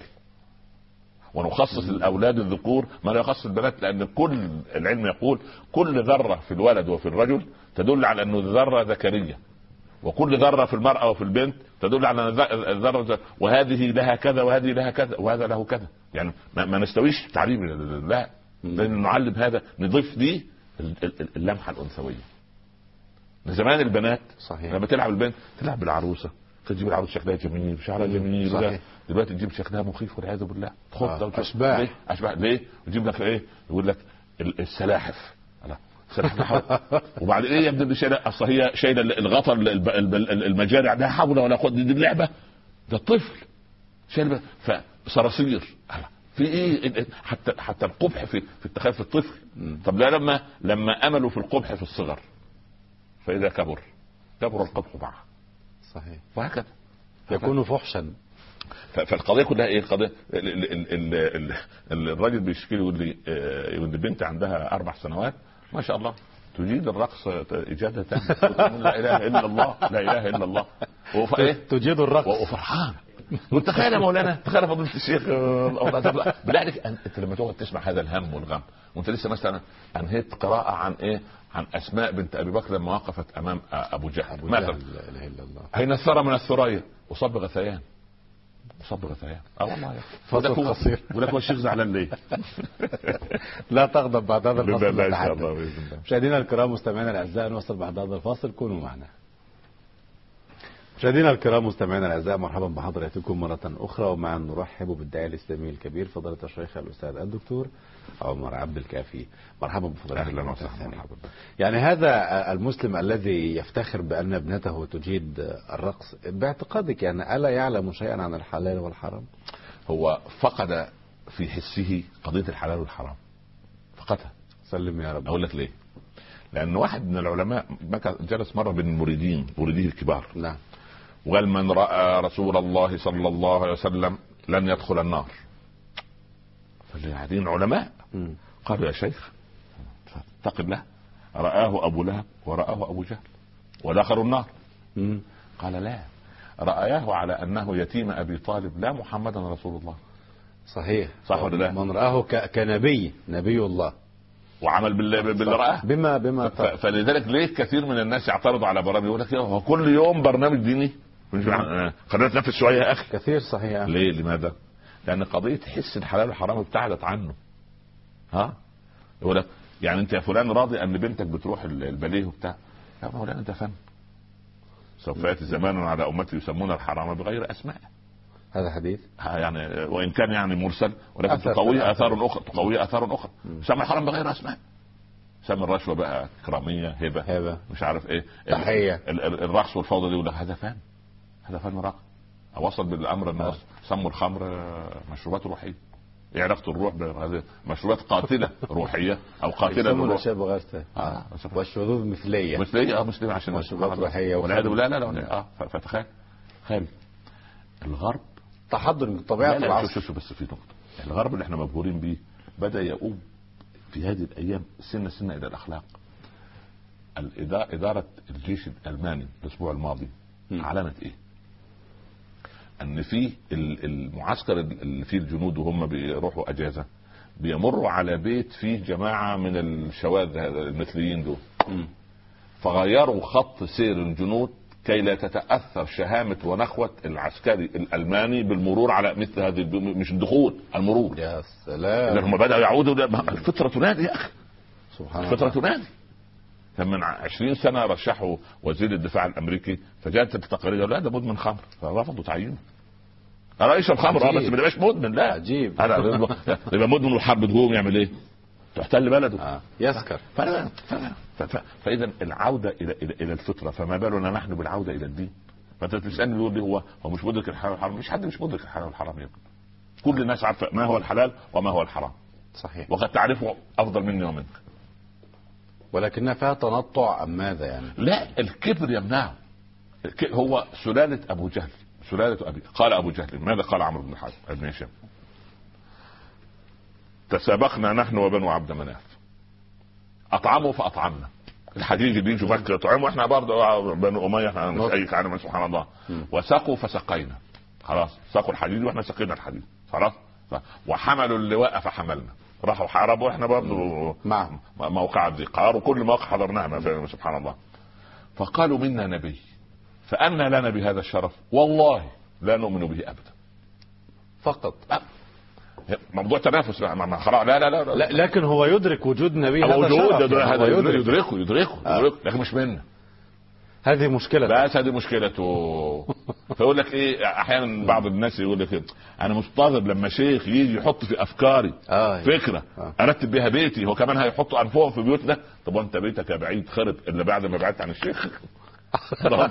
ونخصص الاولاد الذكور ما لا يخصص البنات، لان كل العلم يقول كل ذره في الولد وفي الرجل تدل على انه ذره ذكريه، وكل ذره في المراه وفي البنت تدل على الذره، وهذه لها كذا وهذه لها كذا وهذا له كذا. يعني ما, ما نستويش تعليم، لا لان نعلم هذا نضيف دي اللمحه الانثويه. من زمان البنات صحيح. لما تلعب البنت تلعب بالعروسه، تجيب العروس شكلها جميل شعرها جميل، دلوقتي تجيب شكلها مخيف والعياذ بالله. خد آه. اشباح ليه؟ اشباح ليه؟ يجيب لك ايه؟ يقول لك السلاحف. وبعد ايه يبدا بشيء؟ اصل هي شايله الغطا المجاري، لا حول ولا قوه. دي اللعبه، ده الطفل شايل فصراصير في ايه؟ حتى حتى القبح في في التخيل في الطفل. طب لا لما لما املوا في القبح في الصغر فاذا كبر كبر القبح معه. صحيح. وهكذا يكون فحشا. فالقضيه كلها ايه؟ القضيه الراجل بيشكي لي يقول لي يقول البنت عندها اربع سنوات ما شاء الله تجيد الرقص اجاده لا اله الا الله لا اله الا الله ايه تجيد الرقص وفرحان. وتخيل يا مولانا، تخيل فضيله الشيخ بالله عليك انت لما تقعد تسمع هذا الهم والغم وانت لسه مثلا انهيت قراءه عن ايه؟ عن اسماء بنت ابي بكر لما وقفت امام ابو جهل مثلا، لا اله الا الله، هين الثرى من الثريا وصب غثيان وصب غثيان. اه والله فضل قصير. يقول لك هو الشيخ زعلان ليه؟ لا تغضب بعد هذا الفاصل. مشاهدينا الكرام مستمعينا الاعزاء نوصل بعد هذا الفاصل، كونوا معنا. مشاهدينا الكرام مستمعينا الاعزاء مرحبا بحضراتكم مره اخرى، ومع نرحب بالداعيه الاسلامي الكبير فضيله الشيخ الاستاذ الدكتور عمر عبد الكافي. مرحبا بفضيلتك. اهلا وسهلا. مرحبا. يعني هذا المسلم الذي يفتخر بان ابنته تجيد الرقص، باعتقادك يعني الا يعلم شيئا عن الحلال والحرام؟ هو فقد في حسه قضيه الحلال والحرام، فقدها. سلم يا رب. اقول لك ليه؟ لان واحد من العلماء جلس مره بين المريدين مريديه الكبار، نعم، وقال من راى رسول الله صلى الله عليه وسلم لن يدخل النار. فاللي قاعدين علماء قالوا يا شيخ اتق الله، رآه ابو لهب ورآه ابو جهل ودخلوا النار. مم. قال لا، رآه على انه يتيم ابي طالب لا محمدا رسول الله. صحيح. صح ولا لا؟ من رآه كنبي نبي الله وعمل باللي باللي رآه بما بما فلذلك ليه كثير من الناس يعترضوا على برامج يقول لك هو كل يوم برنامج ديني، خلينا نتنفس شويه يا اخي. كثير صحيح. ليه؟ لماذا؟ لان قضيه حس الحلال والحرام ابتعدت عنه. ها يقول لك يعني انت يا فلان راضي ان بنتك بتروح الباليه وبتاع؟ يا مولانا انت فن. سوف ياتي زمان على امتي يسمون الحرام بغير اسماء. هذا حديث يعني وان كان يعني مرسل ولكن تقويه اثار اخرى، تقويه اثار اخرى. سمى الحرام بغير اسماء، سمى الرشوه بقى كراميه، هبه هبه مش عارف ايه، تحيه، الرقص والفوضى دي، ولا هذا فن، هذا فن راقي. اوصل بالامر الناس سموا الخمر مشروبات روحيه. ايه علاقه الروح بهذه مشروبات قاتله روحيه او قاتله للروح؟ اه والشذوذ مثليه مثليه اه مثليه عشان مشروبات روحيه والعياذ بالله. لا لا لا اه فتخيل خير الغرب تحضر من طبيعه العصر. شوف شوف بس في نقطه، الغرب اللي احنا مبهورين بيه بدا يؤوب في هذه الايام سنه سنه الى الاخلاق. اداره الجيش الالماني الاسبوع الماضي اعلنت ايه؟ ان في المعسكر اللي فيه الجنود وهم بيروحوا اجازه بيمروا على بيت فيه جماعه من الشواذ المثليين دول، فغيروا خط سير الجنود كي لا تتاثر شهامه ونخوه العسكري الالماني بالمرور على مثل هذه، مش الدخول، المرور. يا سلام، لانهم بداوا يعودوا. الفطره تنادي يا اخي، سبحان الفطره تنادي. من عشرين سنه رشحوا وزير الدفاع الامريكي، فجاءت التقارير لا ده مدمن خمر، فرفضوا تعيينه. رئيس الخمر اه بس ما يبقاش مدمن. لا عجيب، يبقى مدمن والحرب تقوم يعمل ايه؟ تحتل بلده آه. يسكر. فاذا العوده الى الى الى الفطره، فما بالنا نحن بالعوده الى الدين؟ فانت بتسالني تقول لي هو هو مش مدرك الحلال والحرام؟ مش حد مش مدرك الحلال والحرام يا ابني. كل الناس عارفه ما هو الحلال وما هو الحرام. صحيح. وقد تعرفه افضل مني ومنك، ولكنها فيها تنطع ام ماذا يعني؟ لا الكبر يمنعه. هو سلاله ابو جهل، سلاله ابي. قال ابو جهل ماذا قال عمرو بن الحارث ابن هشام؟ تسابقنا نحن وبنو عبد مناف، اطعموا فاطعمنا. الحديث دي شوفك طعموا، احنا برضه بنو اميه احنا مش اي كلام، سبحان الله. وسقوا فسقينا، خلاص سقوا الحديد واحنا سقينا الحديد، خلاص. وحملوا اللواء فحملنا، راحوا حاربوا احنا برضه معهم موقع الذقار وكل موقع حضرناها، سبحان الله. فقالوا منا نبي، فأنا لنا بهذا الشرف والله لا نؤمن به ابدا. فقط موضوع تنافس مع خلاص. لا لا لا, لا. لكن هو يدرك وجود نبي، هذا وجود هذا يدركه يدركه يدركه آه. لكن مش منا. هذه مشكلة، بس هذه مشكلته. فيقول لك ايه احيانا بعض الناس يقول لك إيه؟ انا مستغرب لما شيخ يجي يحط في افكاري آه. فكره آه. ارتب بها بيتي، هو كمان هيحطوا انفهم في بيوتنا. طب وانت بيتك يا بعيد خرب الا بعد ما بعدت عن الشيخ؟ لا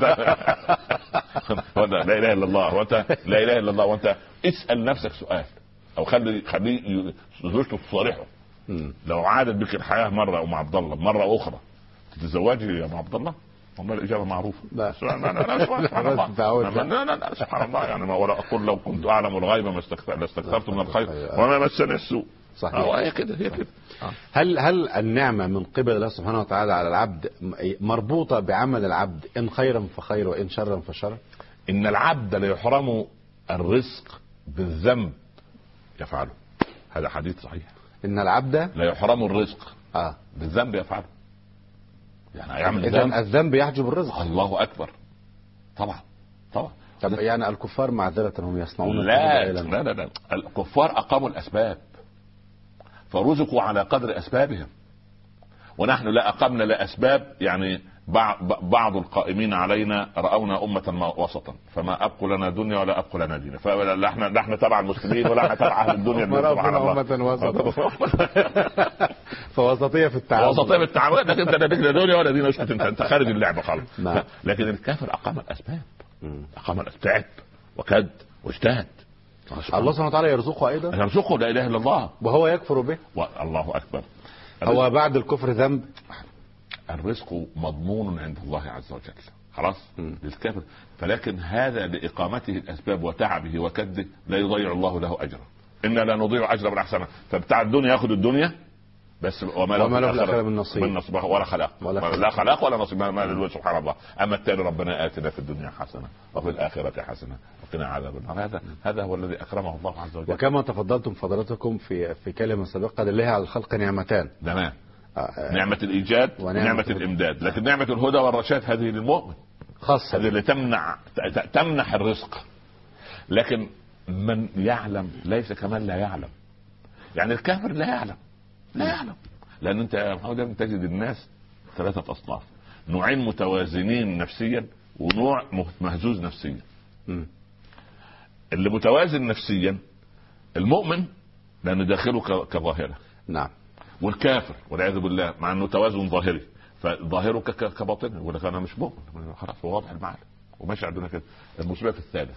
اله الا الله، وانت لا اله الا الله. وانت اسال نفسك سؤال، او خلي خليه زوجته تصارحه، لو عادت بك الحياه مره او مع عبد الله مره اخرى تتزوجي يا ام عبد الله؟ والله الاجابه معروفه. لا سبحان الله لا لا لا سبحان الله يعني ما ولا اقول لو كنت اعلم الغيب ما استكثرت من الخير وما مسني السوء. صحيح. هي كده هي كده. هل هل النعمه من قبل الله سبحانه وتعالى على العبد مربوطه بعمل العبد، ان خيرا فخير وان شرا فشر؟ ان العبد لا يحرم الرزق بالذنب يفعله، هذا حديث صحيح. ان العبد لا يحرم الرزق اه بالذنب يفعله، يعني يعمل اذا الذنب يحجب الرزق. الله اكبر. طبعا طبعا. طب يعني الكفار معذرة هم يصنعون لا لا لا لا الكفار اقاموا الاسباب فرزقوا على قدر اسبابهم، ونحن لا اقمنا لا اسباب. يعني بعض القائمين علينا رأونا أمة وسطا فما أبقوا لنا دنيا ولا أبقوا لنا دين، فلا احنا نحن تبع المسلمين ولا احنا تبع أهل الدنيا. أمة وسطا فوسطية في التعامل، وسطية في التعامل. لكن انت لا دنيا ولا دين، انت انت خارج اللعبة خالص. لكن الكافر أقام الأسباب، أقام الأسباب وكد واجتهد. الله سبحانه وتعالى يرزقه أيضا، يرزقه لا إله إلا الله، وهو يكفر به. الله أكبر. هو بعد الكفر ذنب؟ الرزق مضمون عند الله عز وجل، خلاص للكافر. فلكن هذا لإقامته الأسباب وتعبه وكده لا يضيع الله له أجره. إنا لا نضيع أجر من أحسنه. فبتاع الدنيا يأخذ الدنيا بس وما له في الآخرة من نصيب، من نصيب ولا خلاق ولا, لا خلاق ولا نصيب. ما للوجه سبحان الله. أما التالي ربنا آتنا في الدنيا حسنة وفي الآخرة حسنة وقنا عذاب النار. هذا هذا هو الذي أكرمه الله عز وجل. وكما تفضلتم فضلاتكم في في كلمة سابقة لله على الخلق نعمتان. تمام. آه نعمة الإيجاد ونعمة الإمداد. لكن نعمة الهدى والرشاد هذه للمؤمن خاصة، هذه اللي تمنع تمنح الرزق. لكن من يعلم ليس كمن لا يعلم. يعني الكافر لا يعلم لا يعلم لان انت يا محمد تجد الناس ثلاثه اصناف، نوعين متوازنين نفسيا ونوع مهزوز نفسيا. م. اللي متوازن نفسيا المؤمن لان داخله كظاهره، نعم، والكافر والعياذ بالله مع انه توازن ظاهري فظاهره كباطن، يقول لك انا مش مؤمن، خلاص هو واضح المعنى وماشي عندنا كده. المصيبه في الثالث.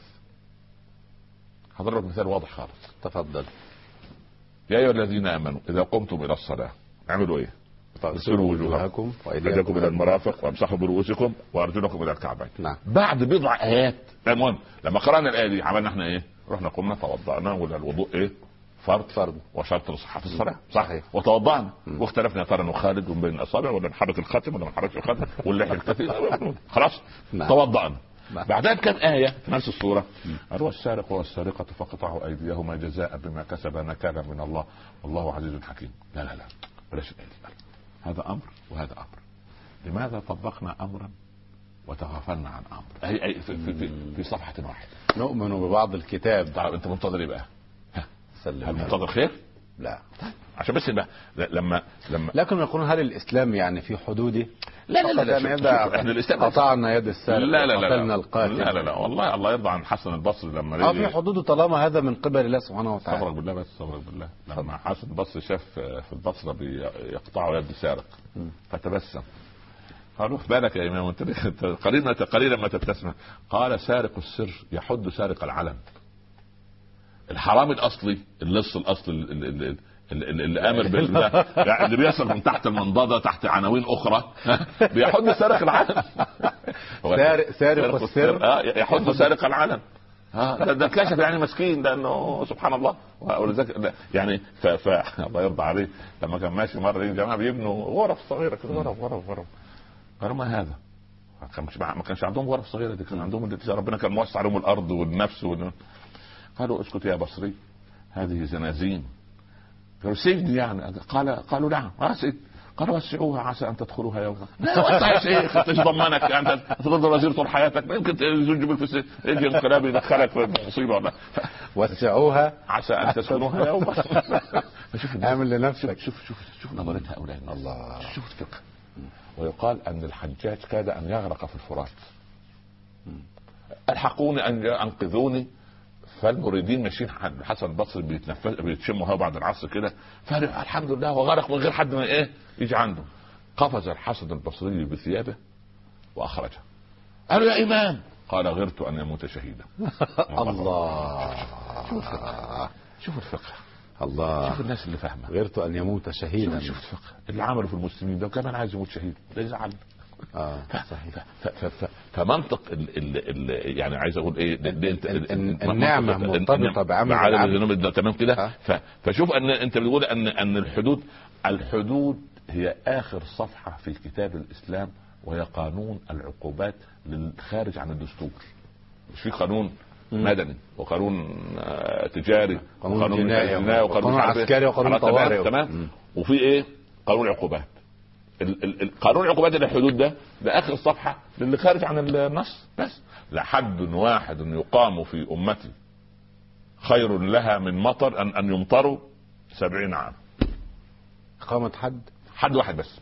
هضرب مثال واضح خالص. تفضل. يا ايها الذين امنوا اذا قمتم الى الصلاه اعملوا ايه؟ فاغسلوا وجوهكم وايديكم الى المرافق وامسحوا برؤوسكم وارجلكم الى الكعبين. نعم. بعد بضع ايات، المهم لما قرانا الايه دي عملنا احنا ايه؟ رحنا قمنا توضأنا، ولا الوضوء ايه؟ فرض فرض وشرط لصحة الصلاة، صحيح، وتوضأنا واختلفنا يا ترى نخالد بين الاصابع ولا نحرك الختم ولا نحرك الختم ولا الكتف. خلاص توضأنا. بعدها كان آية في نفس السورة، قالوا السارق والسارقة فقطعوا أيديهما جزاء بما كسبا نكالا من الله والله عزيز حكيم. لا لا لا بلاش الآية دي، هذا أمر وهذا أمر. لماذا طبقنا أمرا وتغافلنا عن أمر؟ أي أي في, في, في, في صفحة واحدة. نؤمن ببعض الكتاب. طيب أنت منتظر إيه بقى؟ هل منتظر خير؟ لا، عشان بس بقى لما لما لكن يقولون هل الاسلام يعني في حدوده؟ لا لا لا, لا اذا الاسلام قطعنا يد السارق لا لا لا وقتلنا القاتل. لا لا لا والله الله يرضى عن حسن البصري لما اه في حدوده طالما هذا من قبل الله سبحانه وتعالى. صبرك بالله بس صبرك بالله. لما حسن البصري شاف في البصره بيقطعوا يد سارق فتبسم، قالوا في بالك يا امام انت قليلا قليلا ما تبتسم. قال سارق السر يحد سارق العلن. الحرامي الاصلي اللص الاصلي اللي, اللي, اللي امر بالله يعني اللي بيصل من تحت المنضده تحت عناوين اخرى بيحد سارق العلن. سارق سارق السر اه يحد سارق العلن. اه ده كشف يعني مسكين لانه سبحان الله. ولذلك يعني ف, ف الله يرضى عليه لما كان ماشي مره جماعه بيبنوا غرف صغيره كده، غرف غرف غرف قالوا ما هذا؟ ما كانش عندهم غرف صغيره دي، كان عندهم اللي ربنا كان موسع عليهم الارض والنفس وال... قالوا اسكت يا بصري هذه زنازين. قالوا سجن يعني؟ قال قالوا نعم. اه سجن. قالوا وسعوها عسى ان تدخلوها يوما. لا وسع يا شيخ ايش ضمنك انت تفضل وزير طول حياتك؟ يمكن تزوج بك في يجي انقلاب يدخلك في مصيبه ولا وسعوها عسى ان تسكنوها يوما. شوف اعمل لنفسك. شوف شوف شوف نظرة هؤلاء الناس. الله. شوف الفقه. ويقال ان الحجاج كاد ان يغرق في الفرات. الحقوني ان انقذوني. فالمريدين ماشيين حسن البصري بيتنفس بيتشموا هوا بعد العصر كده، فالحمد لله وغرق من غير حد ما ايه يجي عنده. قفز الحسن البصري بثيابه واخرجها. قالوا يا امام، قال غرت ان يموت شهيدا. الله. شوف الفقه، شوف الفقه، الله. شوف الناس اللي فاهمه. غرت ان يموت شهيدا. شوف الفقه اللي عمله في المسلمين ده، وكمان عايز يموت شهيد لا يزعل. اه صحيح. فمنطق ال ال ال يعني عايز اقول ايه، النعمه مرتبطه بعمل الذنوب تمام كده. فشوف ان انت بتقول ان ان الحدود الحدود هي اخر صفحه في كتاب الاسلام، وهي قانون العقوبات للخارج عن الدستور. مش في قانون مدني وقانون تجاري وقانون جنائي وقانون عسكري وقانون طوارئ تمام، وفي ايه قانون عقوبات. القانون العقوبات الحدود ده ده اخر الصفحه للي خارج عن النص بس. لحد واحد يقام في امتي خير لها من مطر ان ان يمطروا سبعين عام. اقامه حد حد واحد بس،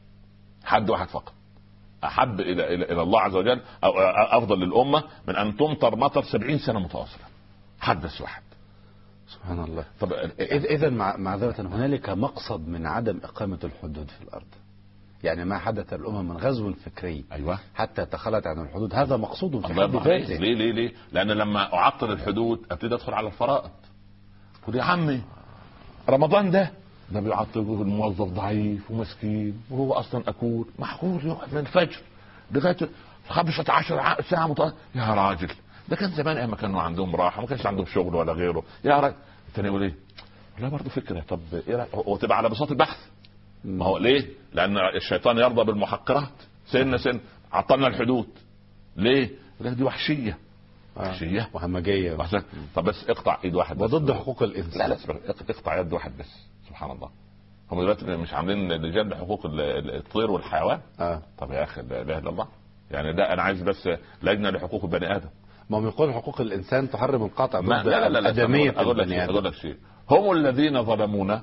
حد واحد فقط احب الى الى الى الله عز وجل او افضل للامه من ان تمطر مطر سبعين سنه متواصله. حد بس واحد. سبحان الله. طب اذا معذره هنالك مقصد من عدم اقامه الحدود في الارض، يعني ما حدث الامم من غزو فكري ايوه حتى تخلت عن الحدود، هذا مقصود في حد ذاته. ليه ليه ليه؟ لان لما اعطل الحدود ابتدي ادخل على الفرائض. قول يا عمي رمضان ده ده بيعطله الموظف ضعيف ومسكين وهو اصلا اكول معقول يقعد من الفجر لغايه خمسة عشر ساعه متواصله؟ يا راجل ده كان زمان ايام ما كانوا عندهم راحه ما كانش عندهم شغل ولا غيره. يا راجل الثاني يقول ايه؟ لا برضه فكره. طب ايه وتبقى على بساط البحث؟ ما هو ليه؟ لان الشيطان يرضى بالمحقرات. سن سن عطلنا الحدود ليه؟ لا دي وحشيه وحشيه وهمجيه. طب بس اقطع ايد واحد بس وضد حقوق الانسان. لا لا اقطع يد واحد بس. سبحان الله. هم دلوقتي مش عاملين لجان لحقوق الطير والحيوان؟ اه طب يا اخي لا اله الا الله. يعني ده انا عايز بس لجنه لحقوق البني ادم. ما هم يقولوا حقوق الانسان تحرم القطع ضد ادميه البني ادم. اقول لك شيء، هم الذين ظلمونا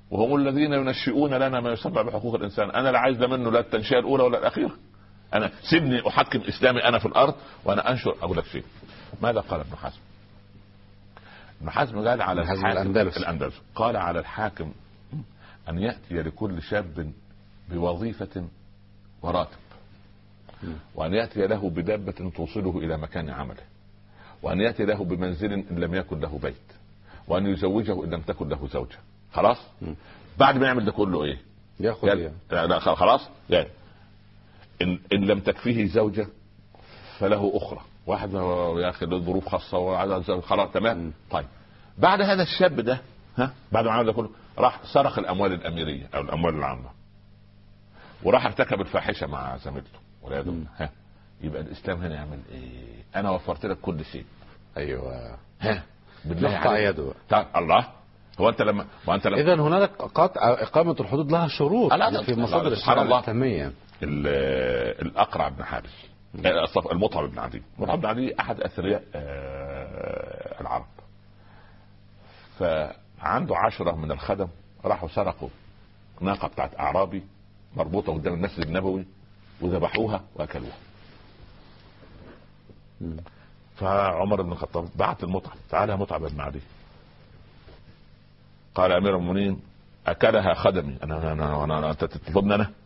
وهم الذين ينشئون لنا ما يسمى بحقوق الانسان. انا لا عايز منه لا التنشئه الاولى ولا الاخيره. انا سيبني احكم اسلامي انا في الارض وانا انشر. اقول لك شيء، ماذا قال ابن حزم؟ ابن حزم قال على الحاكم الأندلس. الأندلس قال على الحاكم ان ياتي لكل شاب بوظيفه وراتب، وان ياتي له بدابه توصله الى مكان عمله، وان ياتي له بمنزل ان لم يكن له بيت، وان يزوجه ان لم تكن له زوجه. خلاص. م. بعد ما يعمل ده كله ايه؟ ياخذ يعني لا خلاص يعني ان ان لم تكفيه زوجه فله اخرى. واحد يا اخي له ظروف خاصه وعايز خلاص تمام. طيب بعد هذا الشاب ده ها بعد ما عمل ده كله راح سرق الاموال الاميريه او الاموال العامه وراح ارتكب الفاحشه مع زميلته والعياذ بالله. ها يبقى الاسلام هنا يعمل ايه؟ انا وفرت لك كل شيء. ايوه ها بالله نقطع يده. الله. هو انت لما وانت لما اذا هناك قطع اقامه الحدود لها شروط في مصادر الشرع الاسلاميه. الاقرع بن حارث المطعم بن عدي المطعم بن عدي احد اثرياء العرب، فعنده عشرة من الخدم راحوا سرقوا ناقه بتاعت اعرابي مربوطه قدام المسجد النبوي وذبحوها واكلوها. فعمر بن الخطاب بعت المطعم، تعال يا مطعم بن عدي. قال امير المؤمنين اكلها خدمي انا انا انا انت تطلبني انا؟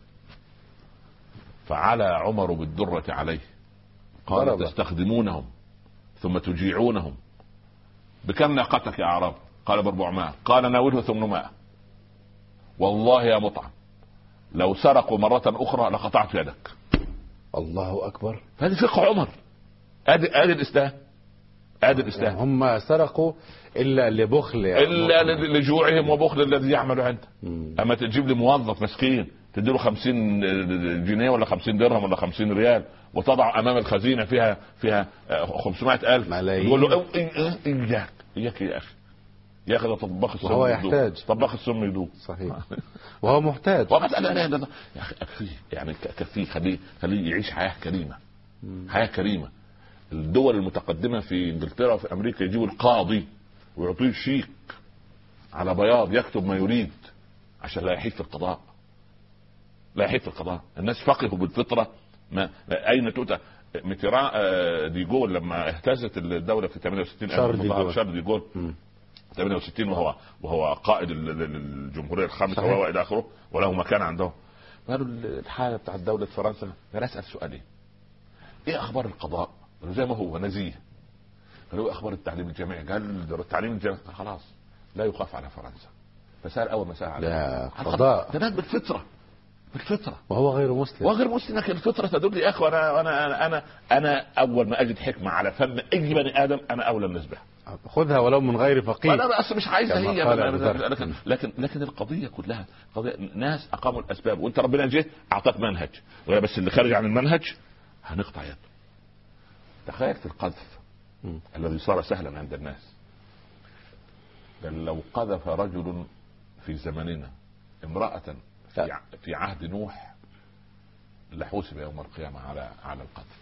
فعلى عمر بالدرة عليه قال ضربة. تستخدمونهم ثم تجيعونهم بكم ناقتك يا اعراب؟ قال باربعمائة. قال ناوله ثمانمائة. والله يا مطعم لو سرقوا مرة اخرى لقطعت يدك. الله اكبر. هذه فقه عمر. ادي ادي الاسلام ادي الاسلام. هم سرقوا الا لبخل الا لجوعهم وبخل الذي يعمل عنده. اما تجيب لي موظف مسكين تديله خمسين جنيه ولا خمسين درهم ولا خمسين ريال وتضع امام الخزينه فيها فيها خمسمائة الف تقول له اياك اياك يا اخي يا اخي ده طباخ السم وهو يحتاج طباخ السم يدوب. صحيح. وهو محتاج. وقت لا لا لا يا اخي اكفيه يعني كفيه خليه خليه يعيش حياه كريمه. حياه كريمه. الدول المتقدمه في انجلترا وفي امريكا يجيبوا القاضي ويعطيه شيك على بياض يكتب ما يريد عشان لا يحيف في القضاء. لا يحيف في القضاء. الناس فقهوا بالفطره. ما اين تؤتى ميتيران دي جول لما اهتزت الدوله في ثمانية وستين شارل دي جول ثمانية وستين وهو وهو قائد الجمهوريه الخامسه والى اخره وله مكان عندهم. قالوا الحاله بتاعت دوله فرنسا انا اسال سؤالين. ايه اخبار القضاء؟ زي ما هو نزيه. قالوا اخبار التعليم الجامعي؟ قال التعليم الجامعي خلاص لا يخاف على فرنسا. فسال اول ما سال على القضاء ده بالفطره بالفطره وهو غير مسلم وغير مسلم. لكن الفطره تدل يا اخي انا انا انا انا اول ما اجد حكمه على فم اي بني ادم انا اولى الناس بها. خذها ولو من غير فقيه. انا اصلا مش عايزها هي لكن لكن لكن القضيه كلها قضيه ناس اقاموا الاسباب وانت ربنا جه اعطاك منهج بس اللي خارج عن المنهج هنقطع يده. تخيل في القذف م. الذي صار سهلا عند الناس. بل لو قذف رجل في زمننا امرأة في في عهد نوح لحوسب يوم القيامة على على القذف.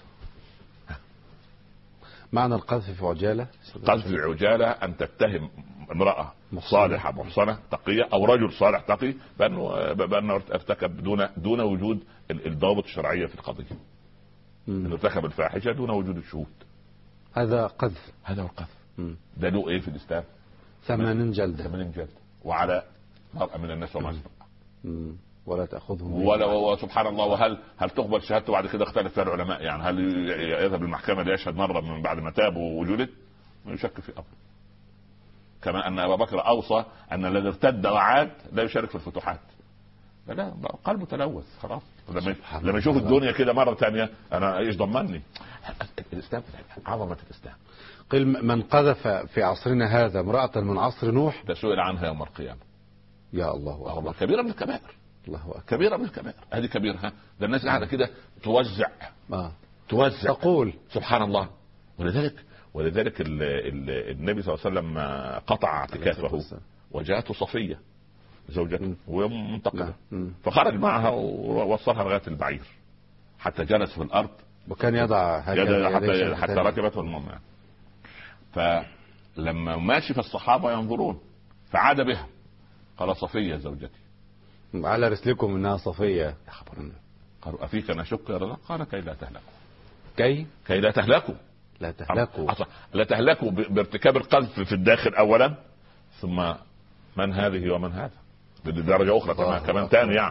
معنى القذف في عجالة؟ قذف في عجالة أن تتهم امرأة صالحة محصنة تقية أو رجل صالح تقي بأنه بأنه ارتكب دون دون وجود الضوابط الشرعية في القضية. انه ارتكب الفاحشه دون وجود الشهود. هذا قذف. هذا هو القذف. ده له ايه في الاسلام؟ ثمانين جلده. ثمانين جلده وعلى مرأة من الناس وما اسبق. ولا تاخذهم ولا وسبحان الله. وهل هل تقبل شهادته بعد كده؟ اختلف فيها العلماء. يعني هل يذهب للمحكمه ليشهد مره من بعد ما تاب ووجدت؟ يشك في امر. كما ان ابا بكر اوصى ان الذي ارتد وعاد لا يشارك في الفتوحات. لا قلبه تلوث خلاص. لما لما يشوف الدنيا كده مره ثانيه انا ايش ضمني؟ الاسلام عظمه الاسلام. قل من قذف في عصرنا هذا امراه من عصر نوح ده سئل عنها يوم القيامه. يا الله اكبر. كبيره من الكبائر. الله أكبر. كبيره من الكبائر. هذه كبيره. ها ده الناس قاعده كده توزع آه. توزع تقول سبحان الله. ولذلك ولذلك ال ال النبي صلى الله عليه وسلم قطع اعتكافه وجاءته صفيه زوجته ومنتقده فخرج معها ووصلها لغايه البعير حتى جلس في الارض وكان يضع هكذا حتى حتى ركبته المهم. فلما ماشي في الصحابه ينظرون فعاد بها قال صفية زوجتي. على رسلكم انها صفية. يا خبر. قالوا افيك نشك يا رجل؟ قال كي لا تهلكوا. كي كي لا تهلكوا. لا تهلكوا. لا تهلكوا بارتكاب القذف في الداخل اولا، ثم من هذه ومن هذا بدرجة اخرى كمان كمان تاني يعني.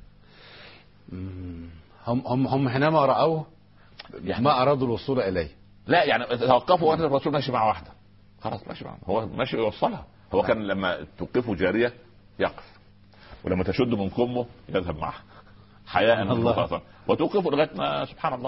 هم هم هم حينما رأوه يعني ما ارادوا الوصول اليه. لا يعني توقفوا وان الرسول ماشي مع واحدة، خلاص ماشي معه، هو ماشي يوصلها. هو كان لما توقفوا جارية يقف، ولما تشد من كمه يذهب معها حياء الله، وتوقفه لغايه ما سبحان الله.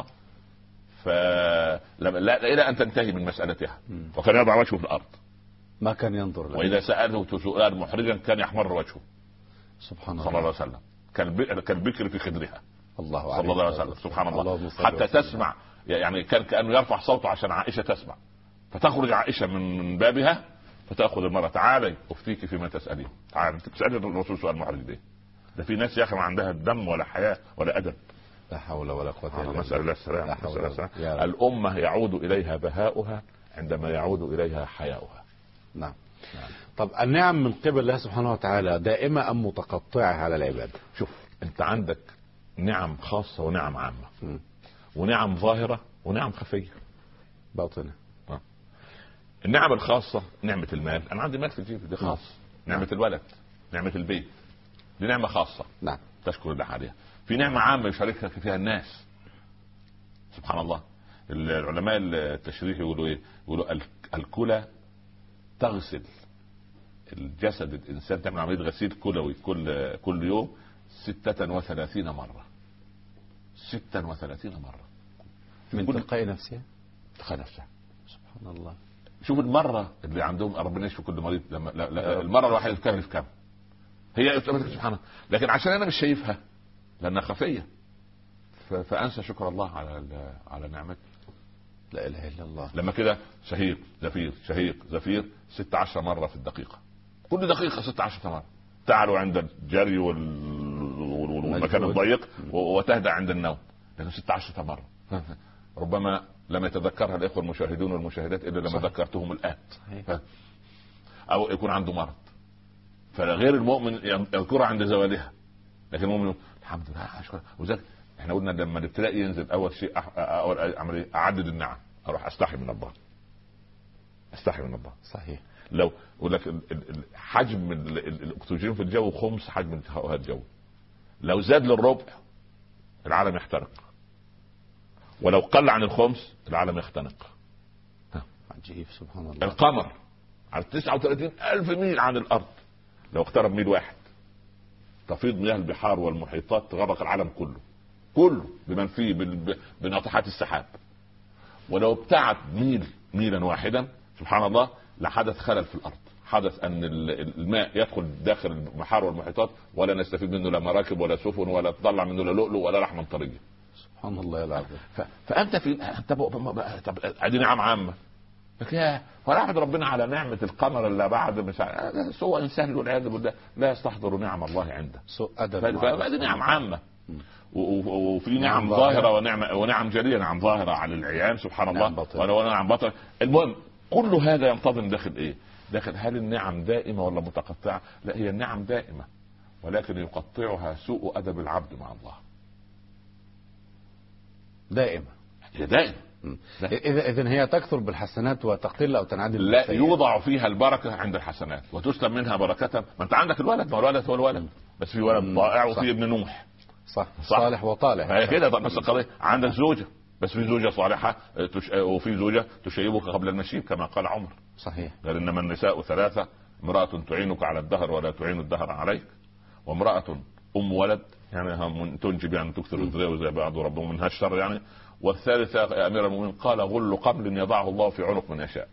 فلما لا الى ان تنتهي من مسالتها، وكان يضع وجهه في الارض، ما كان ينظر له. واذا ساله سؤال محرجا كان يحمر وجهه سبحان الله صلى الله عليه وسلم، كالبكر في خدرها الله صلى الله عليه وسلم سبحان الله, الله حتى تسمع يعني، كان كانه يرفع صوته عشان عائشه تسمع، فتخرج عائشه من بابها فتاخذ المراه، تعالي افتيك فيما تسالين، تعالي انت بتسالي الرسول سؤال محرج ليه؟ ده في ناس يا اخي ما عندها دم ولا حياة ولا ادب. لا حول ولا قوة الا بالله. نسأل الله السلامة. الامة يعود اليها بهاؤها عندما يعود اليها حياؤها. نعم. نعم. طب النعم من قبل الله سبحانه وتعالى دائمة ام متقطعة على العباد؟ شوف انت عندك نعم خاصة ونعم عامة، م. ونعم ظاهرة ونعم خفية باطنة. م. النعم الخاصة نعمة المال، انا عندي مال في الجيب، دي خاص. نعمة نعم. الولد، نعمة البيت، دي نعمة خاصة. نعم. تشكر الله عليها. في نعمة عامة يشاركها فيها الناس سبحان الله. العلماء التشريح يقولوا ايه؟ يقولوا الكلى تغسل الجسد الانسان، تعمل عملية غسيل كلوي كل كل يوم ستة وثلاثين مرة. ستة وثلاثين مرة من تلقاء نفسها. تلقاء نفسها سبحان الله. شوف المرة اللي عندهم ربنا يشفي كل مريض، لما لا لا المرة الواحدة تكلف كم؟ هي سبحان الله، لكن عشان انا مش شايفها لانها خفيه فانسى شكر الله على على نعمته. لا اله الا الله. لما كده شهيق زفير شهيق زفير ستة عشر مره في الدقيقه، كل دقيقه ستة عشر مره، تعلو عند الجري والمكان الضيق وتهدأ عند النوم، لكن ستة عشر مره. ربما لم يتذكرها الاخوه المشاهدون والمشاهدات الا لما ذكرتهم الان. او يكون عنده مرض، فغير المؤمن يذكرها عند زوالها، لكن المؤمن الحمد لله اشكر. وذلك احنا قلنا لما الابتلاء ينزل اول شيء اول اعمل اعدد النعم، اروح استحي من الله، استحي من الله. صحيح. لو يقول لك حجم الاكسجين في الجو خمس حجم الهواء الجوي، لو زاد للربع العالم يحترق، ولو قل عن الخمس العالم يختنق. عجيب سبحان الله. القمر على تسعة وثلاثين ألف ميل عن الأرض، لو اقترب ميل واحد تفيض مياه البحار والمحيطات تغرق العالم كله كله بمن فيه بناطحات السحاب. ولو ابتعد ميل ميلا واحدا سبحان الله لحدث خلل في الأرض، حدث أن الماء يدخل داخل البحار والمحيطات ولا نستفيد منه لا مراكب ولا سفن ولا تطلع منه لا لؤلؤ ولا لحم طرية. سبحان الله العظيم. فأنت في طب ادي نعم عامة، لكن ورحمة ربنا على نعمة القمر اللي بعد مش سوء انسان والعياذ بالله لا يستحضر نعم الله عنده، سوء ادب. فهذه نعم عامة، وفي نعم ظاهرة ونعم ونعم جلية، نعم ظاهرة على العيان سبحان الله ونعم بطن. المهم كل هذا ينتظم داخل ايه؟ داخل هل النعم دائمة ولا متقطعة؟ لا، هي النعم دائمة ولكن يقطعها سوء ادب العبد مع الله. دائمة هي دائمة. إذا إذن هي تكثر بالحسنات وتقل أو تنعدل. لا، يوضع فيها البركة عند الحسنات وتسلم منها بركة. ما أنت عندك الولد، ما الولد هو الولد، بس في ولد ضائع وفي ابن نوح. صح. صح. صالح وطالح. هي كده. طب بس القضية عندك زوجة، بس في زوجة صالحة تش... وفي زوجة تشيبك قبل المشيب كما قال عمر. صحيح. قال إنما النساء ثلاثة، امرأة تعينك على الدهر ولا تعين الدهر عليك، وامرأة أم ولد يعني تنجب يعني تكثر الذرية زي بعض وربهم منها الشر يعني، والثالثة يا أمير المؤمنين قال غل قمل يضعه الله في عنق من يشاء.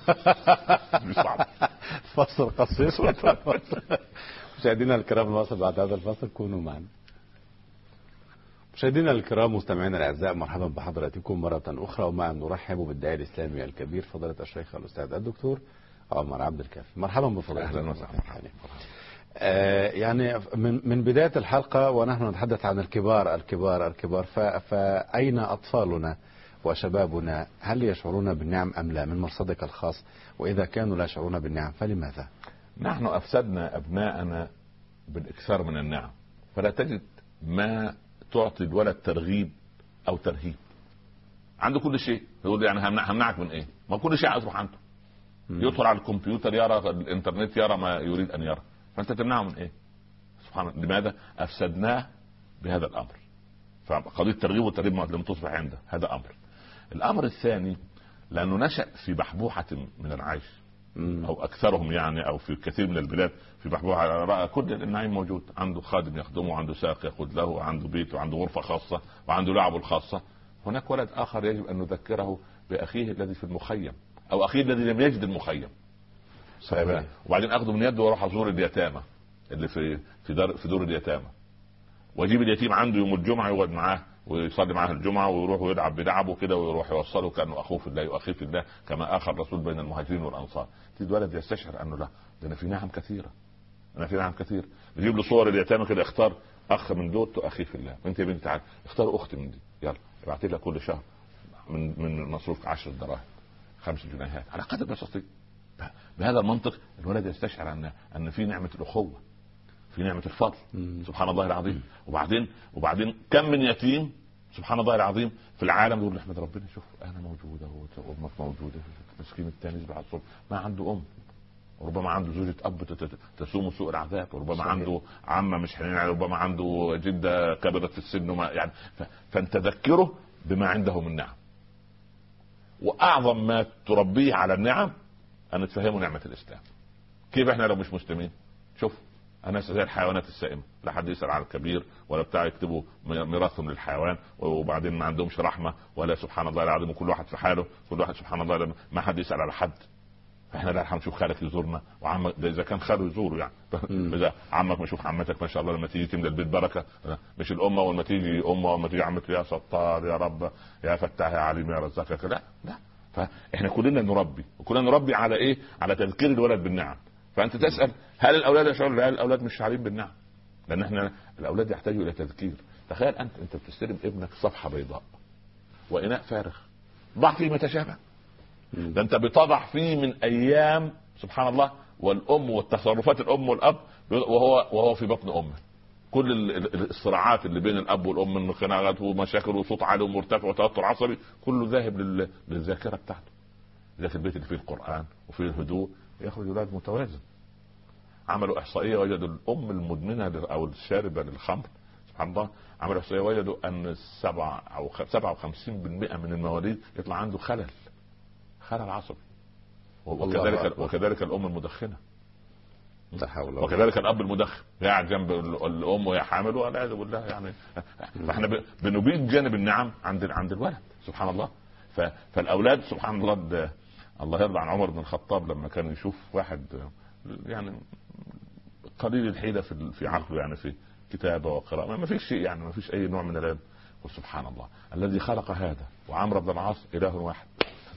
فصل قصير. مشاهدينا الكرام الواصل بعد هذا الفصل كونوا معنا. مشاهدينا الكرام مستمعينا الاعزاء، مرحبا بحضراتكم مرة أخرى، ومع نرحب بالداعية الإسلامي الكبير فضيلة الشيخ الأستاذ الدكتور عمر عبد الكافي. مرحبا بفضيلة. أهلا وسهلا. آه يعني من من بداية الحلقة ونحن نتحدث عن الكبار الكبار الكبار، فأين أطفالنا وشبابنا؟ هل يشعرون بالنعم أم لا من مرصدك الخاص؟ وإذا كانوا لا يشعرون بالنعم فلماذا؟ نحن افسدنا ابناءنا بالاكثار من النعم، فلا تجد ما تعطي الولد ترغيب او ترهيب. عنده كل شيء، يقول يعني همنعك من ايه؟ ما كل شيء اصبح عنده. يدخل على الكمبيوتر يرى الانترنت، يرى ما يريد ان يرى، فانت تمنعه من ايه؟ سبحان الله. لماذا افسدناه بهذا الامر؟ فقضيه الترغيب والترهيب لم تصبح عنده. هذا امر. الامر الثاني، لانه نشأ في بحبوحه من العيش، او اكثرهم يعني، او في كثير من البلاد في بحبوحه، راى كل النعيم موجود، عنده خادم يخدمه، عنده ساق ياخذ له، وعنده بيت، وعنده غرفه خاصه، وعنده لعبه الخاصه. هناك ولد اخر يجب ان نذكره باخيه الذي في المخيم، او اخيه الذي لم يجد المخيم. صحيح. وبعدين اخذه من يده واروح ازور اليتامى اللي في في دار في دور اليتامى، واجيب اليتيم عنده يوم الجمعه يقعد معاه ويصلي معاه الجمعه، ويروح ويلعب بلعبه كده، ويروح يوصله كانه اخوه في الله واخيه في الله، كما اخى الرسول بين المهاجرين والانصار. تجد ولد يستشعر انه لا، ده انا في نعم كثيره، انا في نعم كثير. يجيب له صور اليتامى كده، اختار اخ من دول اخيه في الله، وانت يا بنت تعال اختار اخت من دي، يلا ابعت لها كل شهر من من مصروف عشر دراهم، خمس جنيهات على قدر ما تستطيع. بهذا المنطق الولد يستشعر ان ان في نعمه الاخوه، في نعمه الفضل. سبحان الله العظيم. وبعدين وبعدين كم من يتيم سبحان الله العظيم في العالم يقول احمد ربنا، شوف انا موجوده وامك موجوده، مسكين الثاني بعد الصبح ما عنده ام، وربما عنده زوجة اب تسوم سوء العذاب، وربما صحيح. عنده عمه مش حنين، ربما عنده جده كبرت في السن وما يعني. فانت تذكره بما عنده من نعم. واعظم ما تربيه على النعم ان تفهمه نعمه الاسلام. كيف احنا لو مش مسلمين؟ شوف انا زي الحيوانات السائمه، لا حد يسال على الكبير ولا بتاع يكتبوا ميراثهم للحيوان، وبعدين ما عندهمش رحمه ولا سبحان الله العظيم، وكل واحد في حاله، كل واحد سبحان الله ما حد يسال على حد. احنا لا نشوف خالك يزورنا وعمك، ده اذا كان خاله يزوره يعني. اذا عمك ما يشوف عمتك ما شاء الله لما تيجي تملى البيت بركه، مش الامه ولما تيجي امه ولما تيجي عمته يا ستار يا رب يا فتاح يا عليم يا رزاق، لا لا. فاحنا كلنا نربي، وكلنا نربي على ايه؟ على تذكير الولد بالنعم. فانت تسال هل الاولاد يشعرون؟ لا، الاولاد مش شعارين بالنعم، لان احنا الاولاد يحتاجوا الى تذكير. تخيل انت انت بتستلم ابنك صفحه بيضاء واناء فارغ، ضع فيه ما تشابه، ده انت بتضع فيه من ايام سبحان الله، والام والتصرفات الام والاب وهو وهو في بطن امه، كل الصراعات اللي بين الاب والام من خناقات ومشاكل وصوت عالي ومرتفع وتوتر عصبي، كله ذاهب للذاكره بتاعته. اذا في البيت اللي فيه القران وفيه الهدوء يخرج اولاد متوازن. عملوا احصائيه وجدوا الام المدمنه او الشاربه للخمر سبحان الله، عملوا احصائيه وجدوا ان سبعة او سبعة وخمسين بالمئة من المواليد يطلع عنده خلل خلل عصبي. وكذلك وكذلك الام المدخنه، وكذلك الاب المدخن قاعد جنب الام وهي حامل والعياذ بالله يعني. فاحنا بنبيد جانب النعم عند عند الولد سبحان الله. فالاولاد سبحان الله، الله يرضى عن عمر بن الخطاب لما كان يشوف واحد يعني قليل الحيلة في في عقله، يعني في كتابة وقراءة ما فيش شيء، يعني ما فيش أي نوع من العلم، وسبحان الله الذي خلق هذا وعمرو بن العاص إله واحد.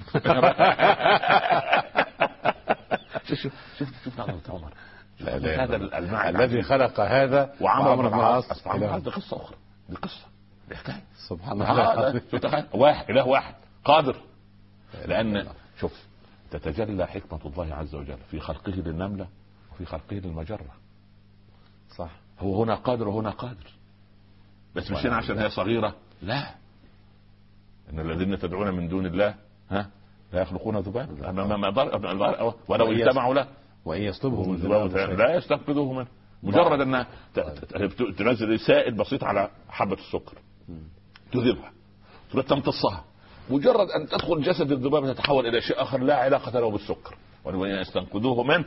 شوف شوف شوف عمر، هذا المعنى الذي خلق هذا وعمرو بن العاص. دي قصة أخرى، دي قصة، دي حكاية سبحان الله. واحد إله واحد قادر، لأن شوف تتجلى حكمة الله عز وجل في خلقه للنملة وفي خلقه للمجرة. صح، هو هنا قادر وهنا قادر، بس مش هنا عشان هي صغيرة، لا. إن الذين تدعون من دون الله ها لا يخلقون ذبابا ما ولو اجتمعوا له وإن يسلبهم الذباب لا يستنقذوه منه. مجرد أن تنزل سائل بسيط على حبة السكر تذبها، تمتصها، مجرد ان تدخل جسد الذبابة تتحول الى شيء اخر لا علاقة له بالسكر. وان يستنقذوه منه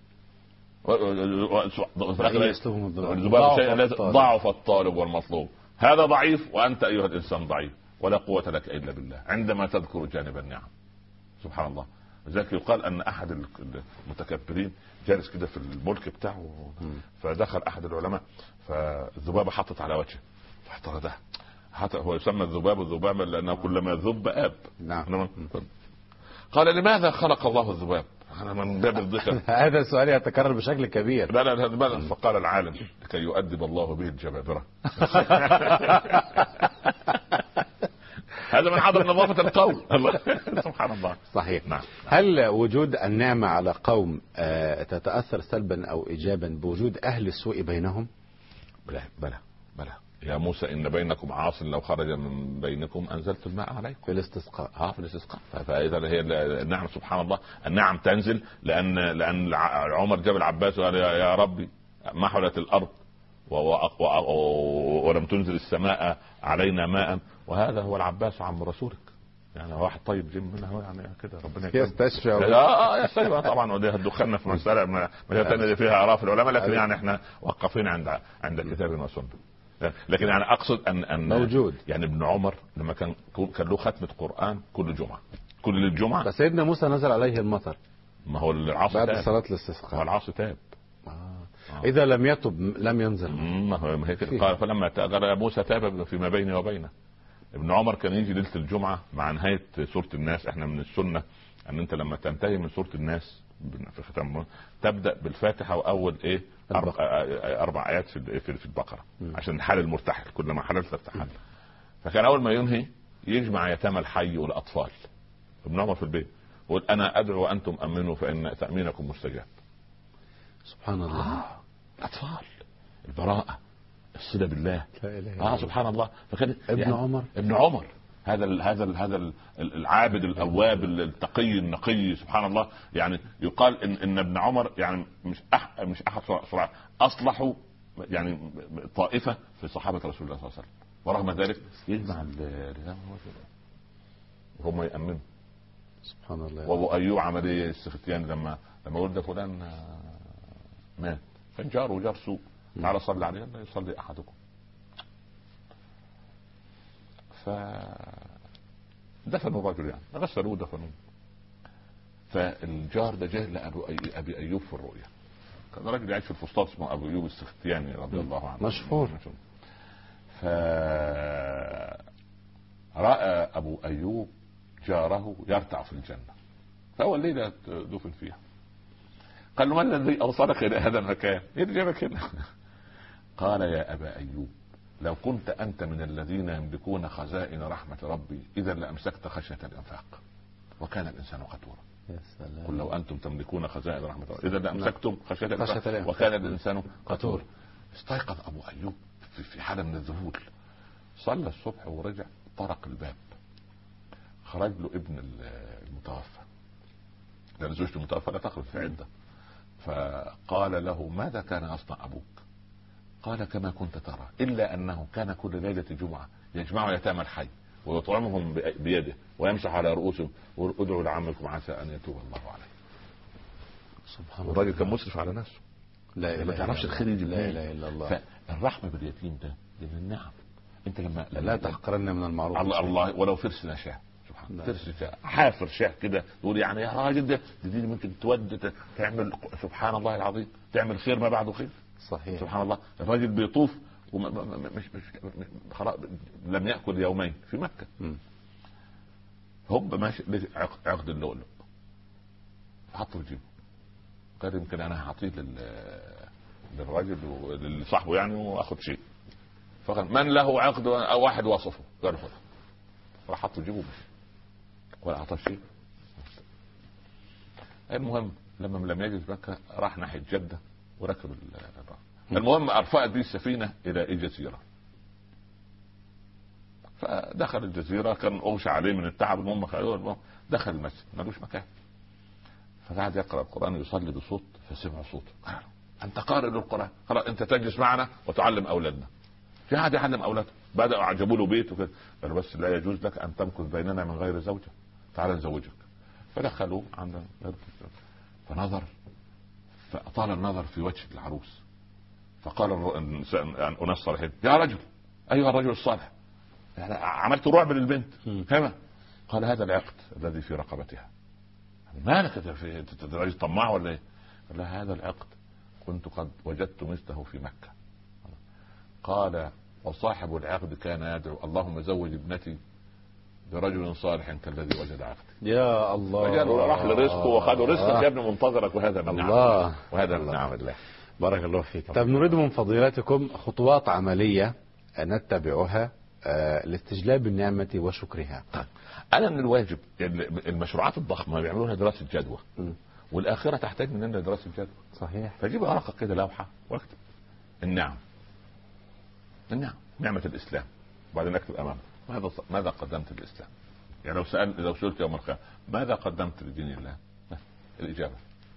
الذبابة شيء ضعف الطالب والمطلوب. هذا ضعيف وانت ايها الانسان ضعيف، ولا قوة لك الا بالله عندما تذكر جانب النعم سبحان الله. لذلك يقال ان احد المتكبرين جالس كده في الملك بتاعه، فدخل احد العلماء فالذبابة حطت على وجهه فاحترده. حتى هو يسمى الذباب الذبابا لأنه كلما ذب أب. نعم. قال لماذا خلق الله الذباب؟ أنا من باب الذكر. هذا السؤال يتكرر بشكل كبير. لا لا لا. فقال العالم لكي يؤدب الله به الجبابرة. هذا من عدم نظافة القوم. سبحان الله. صحيح. نعم. هل وجود النعمة على قوم آه، تتأثر سلبا أو إيجابا بوجود أهل السوء بينهم؟ بلى بلى بلى. يا موسى إن بينكم عاص لو خرج من بينكم أنزلت الماء عليكم في الاستسقاء. اه في الاستسقاء. فإذا هي النعم سبحان الله، النعم تنزل لأن لأن عمر جاب العباس وقال يا ربي محلت الأرض ولم تنزل السماء علينا ماء، وهذا هو العباس عم رسولك. يعني واحد طيب جيم منه يعني كده ربنا يستشفى. اه اه يستشفى طبعا. ودي هتدخلنا في مسألة ما ثانية فيها آراء العلماء، لكن يعني احنا وقفين عند عند كتاب وسنة. لكن يعني اقصد ان ان موجود. يعني ابن عمر لما كان كان له ختمة قرآن كل جمعة كل الجمعة. فسيدنا موسى نزل عليه المطر. ما هو العاصي بعد تاب. صلاة الاستسقاء. هو العاصي تاب. آه. آه. إذا لم يتب لم ينزل. ما هو هيك قال فلما قال موسى تاب فيما بيني وبينه. ابن عمر كان يجي ليلة الجمعة مع نهاية سورة الناس. احنا من السنة ان انت لما تنتهي من سورة الناس في ختام تبدأ بالفاتحة واول ايه اربع, أربع ايات في في البقرة عشان حال المرتحل كلما حللت ترتحل. فكان اول ما ينهي يجمع يتامى الحي والاطفال. ابن عمر في البيت يقول انا ادعو وانتم امنوا فان تأمينكم مستجاب. سبحان الله. آه. الاطفال البراءة الصلة بالله. اه سبحان الله. فكان ابن يعني عمر ابن عمر هذا ال هذا ال هذا ال العابد الاواب التقي النقي سبحان الله. يعني يقال ان ان ابن عمر يعني مش أح مش احد صراحة اصلحوا يعني طائفة في صحابة رسول الله صلى الله عليه وسلم، ورغم ذلك يجمع الرجال وهم يأمنوا. سبحان الله. وابو ايوب عملية السختيان لما لما ولد فلان مات كان جاره جار سوء تعالى صلي عليه لا يصلي احدكم. فدفنوا الرجل يعني غسلوه دفنوه. فالجار ده جه لأبو أبي أيوب في الرؤيا. كان راجل يعيش في الفسطاط اسمه أبو أيوب السختياني رضي الله عنه مشهور. فرأى أبو أيوب جاره يرتع في الجنة. فأول ليلة دفن فيها قال له ما الذي أوصلك إلى هذا المكان؟ إيه اللي جابك هنا؟ قال يا أبا أيوب لو كنت أنت من الذين يملكون خزائن رحمة ربي إذا لأمسكت خشية الإنفاق وكان الإنسان قتورا. يا سلام. قل لو أنتم تملكون خزائن رحمة ربي إذا لأمسكتم خشية الإنفاق وكان الإنسان قتورا. استيقظ أبو أيوب في حالة من الذهول. صلى الصبح ورجع طرق الباب خرج له ابن المتوفى لأن زوجته المتوفى لا تخرج في عدة. فقال له ماذا كان يصنع أبوك؟ قال كما كنت ترى إلا أنه كان كل ليلة جمعة يجمع يتامى الحي ويطعمهم بيده ويمسح على رؤوسهم ويقول ادعوا لعمكم عسى أن يتوب الله عليه. سبحان الله. الراجل كان مسرف على نفسه. لا إله ما تعرفش الخير يجي لا إله إلا الله. فالرحمة باليتيم ده دي من النعم. انت لما لا تحقرن من المعروف الله الله ولو فرس شاه سبحان الله فرس شاه حافر شاه كده تقول يعني يا راجل ده دي ممكن تود تعمل سبحان الله العظيم تعمل خير ما بعده خير. صحيح. سبحان الله. الراجل بيطوف ومش مش خلاص لم يأكل يومين في مكة. م. هوب ماشي عقد اللؤلؤ حطه في جيبه قال يمكن انا هعطيه للراجل ولصاحبه يعني واخد شيء. فقال من له عقد او واحد وصفه قال خذ. راح حطه في جيبه مش ولا اعطاه شيء. المهم لما لم يجد مكة راح ناحية جدة وركب البحر. المهم ارفعت به السفينة الى جزيرة. فدخل الجزيرة كان اغشى عليه من التعب. المهم خلوه دخل المسجد ملوش مكان. فقعد يقرأ القرآن يصلي بصوت فسمع صوته قال انت قارئ للقرآن خلاص انت تجلس معنا وتعلم اولادنا. في حد يعلم اولاده بدأوا عجبوا له بيت وكده. قال بس لا يجوز لك ان تمكث بيننا من غير زوجة تعال نزوجك. فدخلوا عند فنظر فأطال النظر في وجه العروس. فقال أناس صالحين يا رجل أيها الرجل الصالح يعني عملت رعب للبنت كما قال هذا العقد الذي في رقبتها. مالك في رجل طماع ولا ايه؟ قال لا هذا العقد كنت قد وجدت مثله في مكة. قال وصاحب العقد كان يدعو اللهم زوج ابنتي برجل صالح كالذي وجد عقدي. يا الله. راح لرزقه وخذوا رزقك يا ابن منتظرك وهذا من الله. وهذا من نعم الله. بارك الله فيك. طب نريد من فضيلتكم خطوات عملية نتبعها آه لاستجلاب النعمة وشكرها. طيب انا من الواجب المشروعات الضخمه بيعملوا دراسه جدوى، والاخره تحتاج مننا دراسه جدوى. صحيح. فجيب ورقه كده لوحه واكتب النعم، النعم نعمه الاسلام، وبعدين اكتب امامه ماذا ماذا قدمت للاسلام. يعني لو سأل لو سئلت يوم القيامه ماذا قدمت لدين الله، الاجابه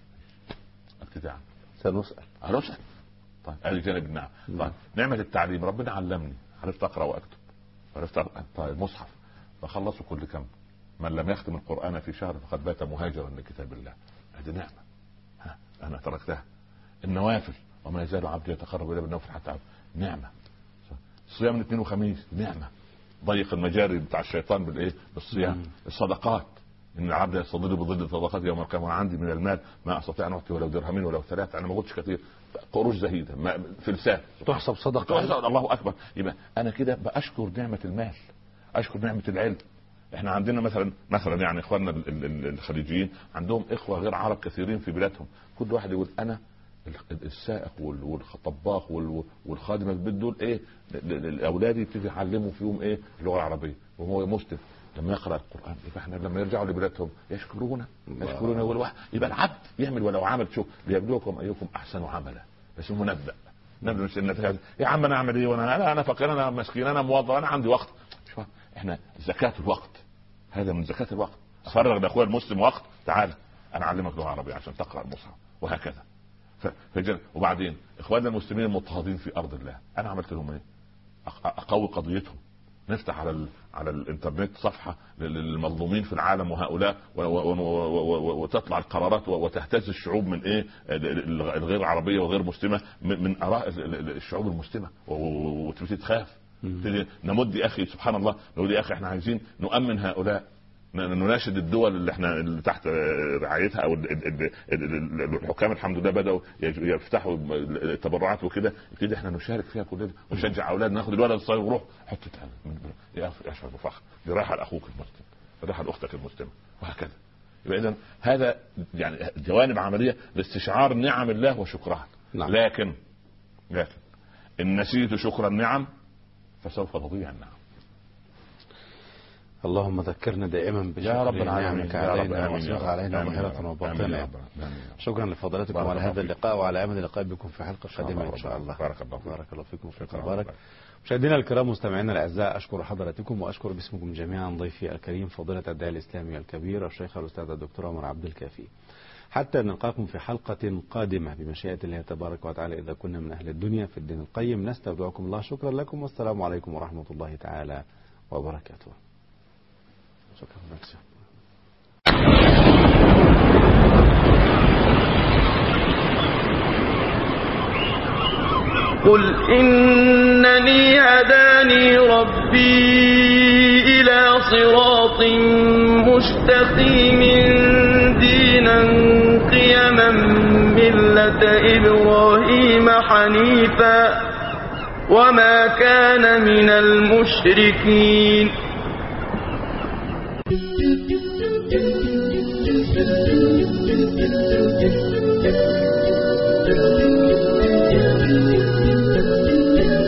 ابتداء سنسأل هنسأل. طيب هذه جانب النعم. طيب نعمه التعليم، ربنا علمني، عرفت اقرا واكتب، عرفت أقرأ. طيب مصحف فخلصوا كل كم، من لم يختم القرآن في شهر فقد بات مهاجرا لكتاب الله، هذه نعمة ها أنا تركتها. النوافل وما يزال عبدي يتقرب إلي بالنوافل حتى عبد. نعمة. الصيام من اثنين وخميس نعمة. ضيق المجاري بتاع الشيطان بالإيه بالصيام. الصدقات إن العبد يستظل بظل صدقات يوم القيامة، وأنا عندي من المال ما أستطيع أن أعطي ولو درهمين ولو ثلاثة، أنا ما قلتش كثير، قروش زهيدة فلسان تحسب صدقة. الله أكبر. يبقى أنا كده بأشكر نعمة المال، أشكر نعمة العلم. احنا عندنا مثلا مثلا يعني اخواننا الخليجيين عندهم اخوه غير عرب كثيرين في بلادهم، كل واحد يقول انا السائق والطباخ والخادم البيت دول ايه الاولاد يبتدي يعلموا فيهم ايه اللغه العربيه، وهو مسلم لما يقرا القران يبقى احنا لما يرجعوا لبلادهم يشكرونا يشكرونا. والواحد يبقى العبد يعمل ولو عمل شوف ليبلوكم ايكم احسن عملا، بس منبأ نبدا مش النتائج يا عم انا اعمل ايه وانا انا انا فقير انا مسكين انا موظف انا عندي وقت. احنا زكاة الوقت، هذا من زكاة الوقت. افرغ لاخويا المسلم وقت، تعال انا اعلمك لغة عربية عشان تقرأ المصحف وهكذا. فجل. وبعدين اخواننا المسلمين المضطهدين في ارض الله انا عملت لهم ايه؟ اقوي قضيتهم، نفتح على ال... على الانترنت صفحة للمظلومين في العالم وهؤلاء و... و... و... وتطلع القرارات وتهتز الشعوب من ايه الغير عربية وغير مسلمة من, من اراء الشعوب المسلمة وتبتدي تخاف. نمد يا اخي سبحان الله نقول يا اخي احنا عايزين نؤمن هؤلاء، نناشد الدول اللي احنا اللي تحت رعايتها او الحكام الحمد لله بداوا يفتحوا التبرعات وكده، يبتدي احنا نشارك فيها كلنا ونشجع اولادنا، ناخد الولد الصغير ونروح حته يا اشعر بفخر دي رايحه لاخوك المسلم، رايحه لاختك المسلمه وهكذا. يبقى اذا هذا يعني جوانب عمليه لاستشعار نعم الله وشكرها. نعم. لكن لكن ان نسيت شكر النعم فسوف تضيع النعم. اللهم ذكرنا دائما بشكر نعمك علينا وأسرها علينا ظاهرة وباطنة. شكرا لفضلاتكم على هذا اللقاء وعلى امل اللقاء بكم في حلقة قادمة ان شاء الله. بارك الله بارك الله فيكم وفيكم. بارك. مشاهدينا الكرام مستمعينا الاعزاء، اشكر حضراتكم واشكر باسمكم جميعا ضيفي الكريم فضيلة الداعية الاسلامي الكبير الشيخ الاستاذ الدكتور عمر عبد الكافي. حتى نلقاكم في حلقة قادمة بمشيئة الله تبارك وتعالى إذا كنا من أهل الدنيا في الدين القيم، نستودعكم الله. شكرا لكم والسلام عليكم ورحمة الله تعالى وبركاته. شكرا لك. قل إنني هداني ربي إلى صراط مستقيم دينا قيما ملة إبراهيم حنيفا وما كان من المشركين.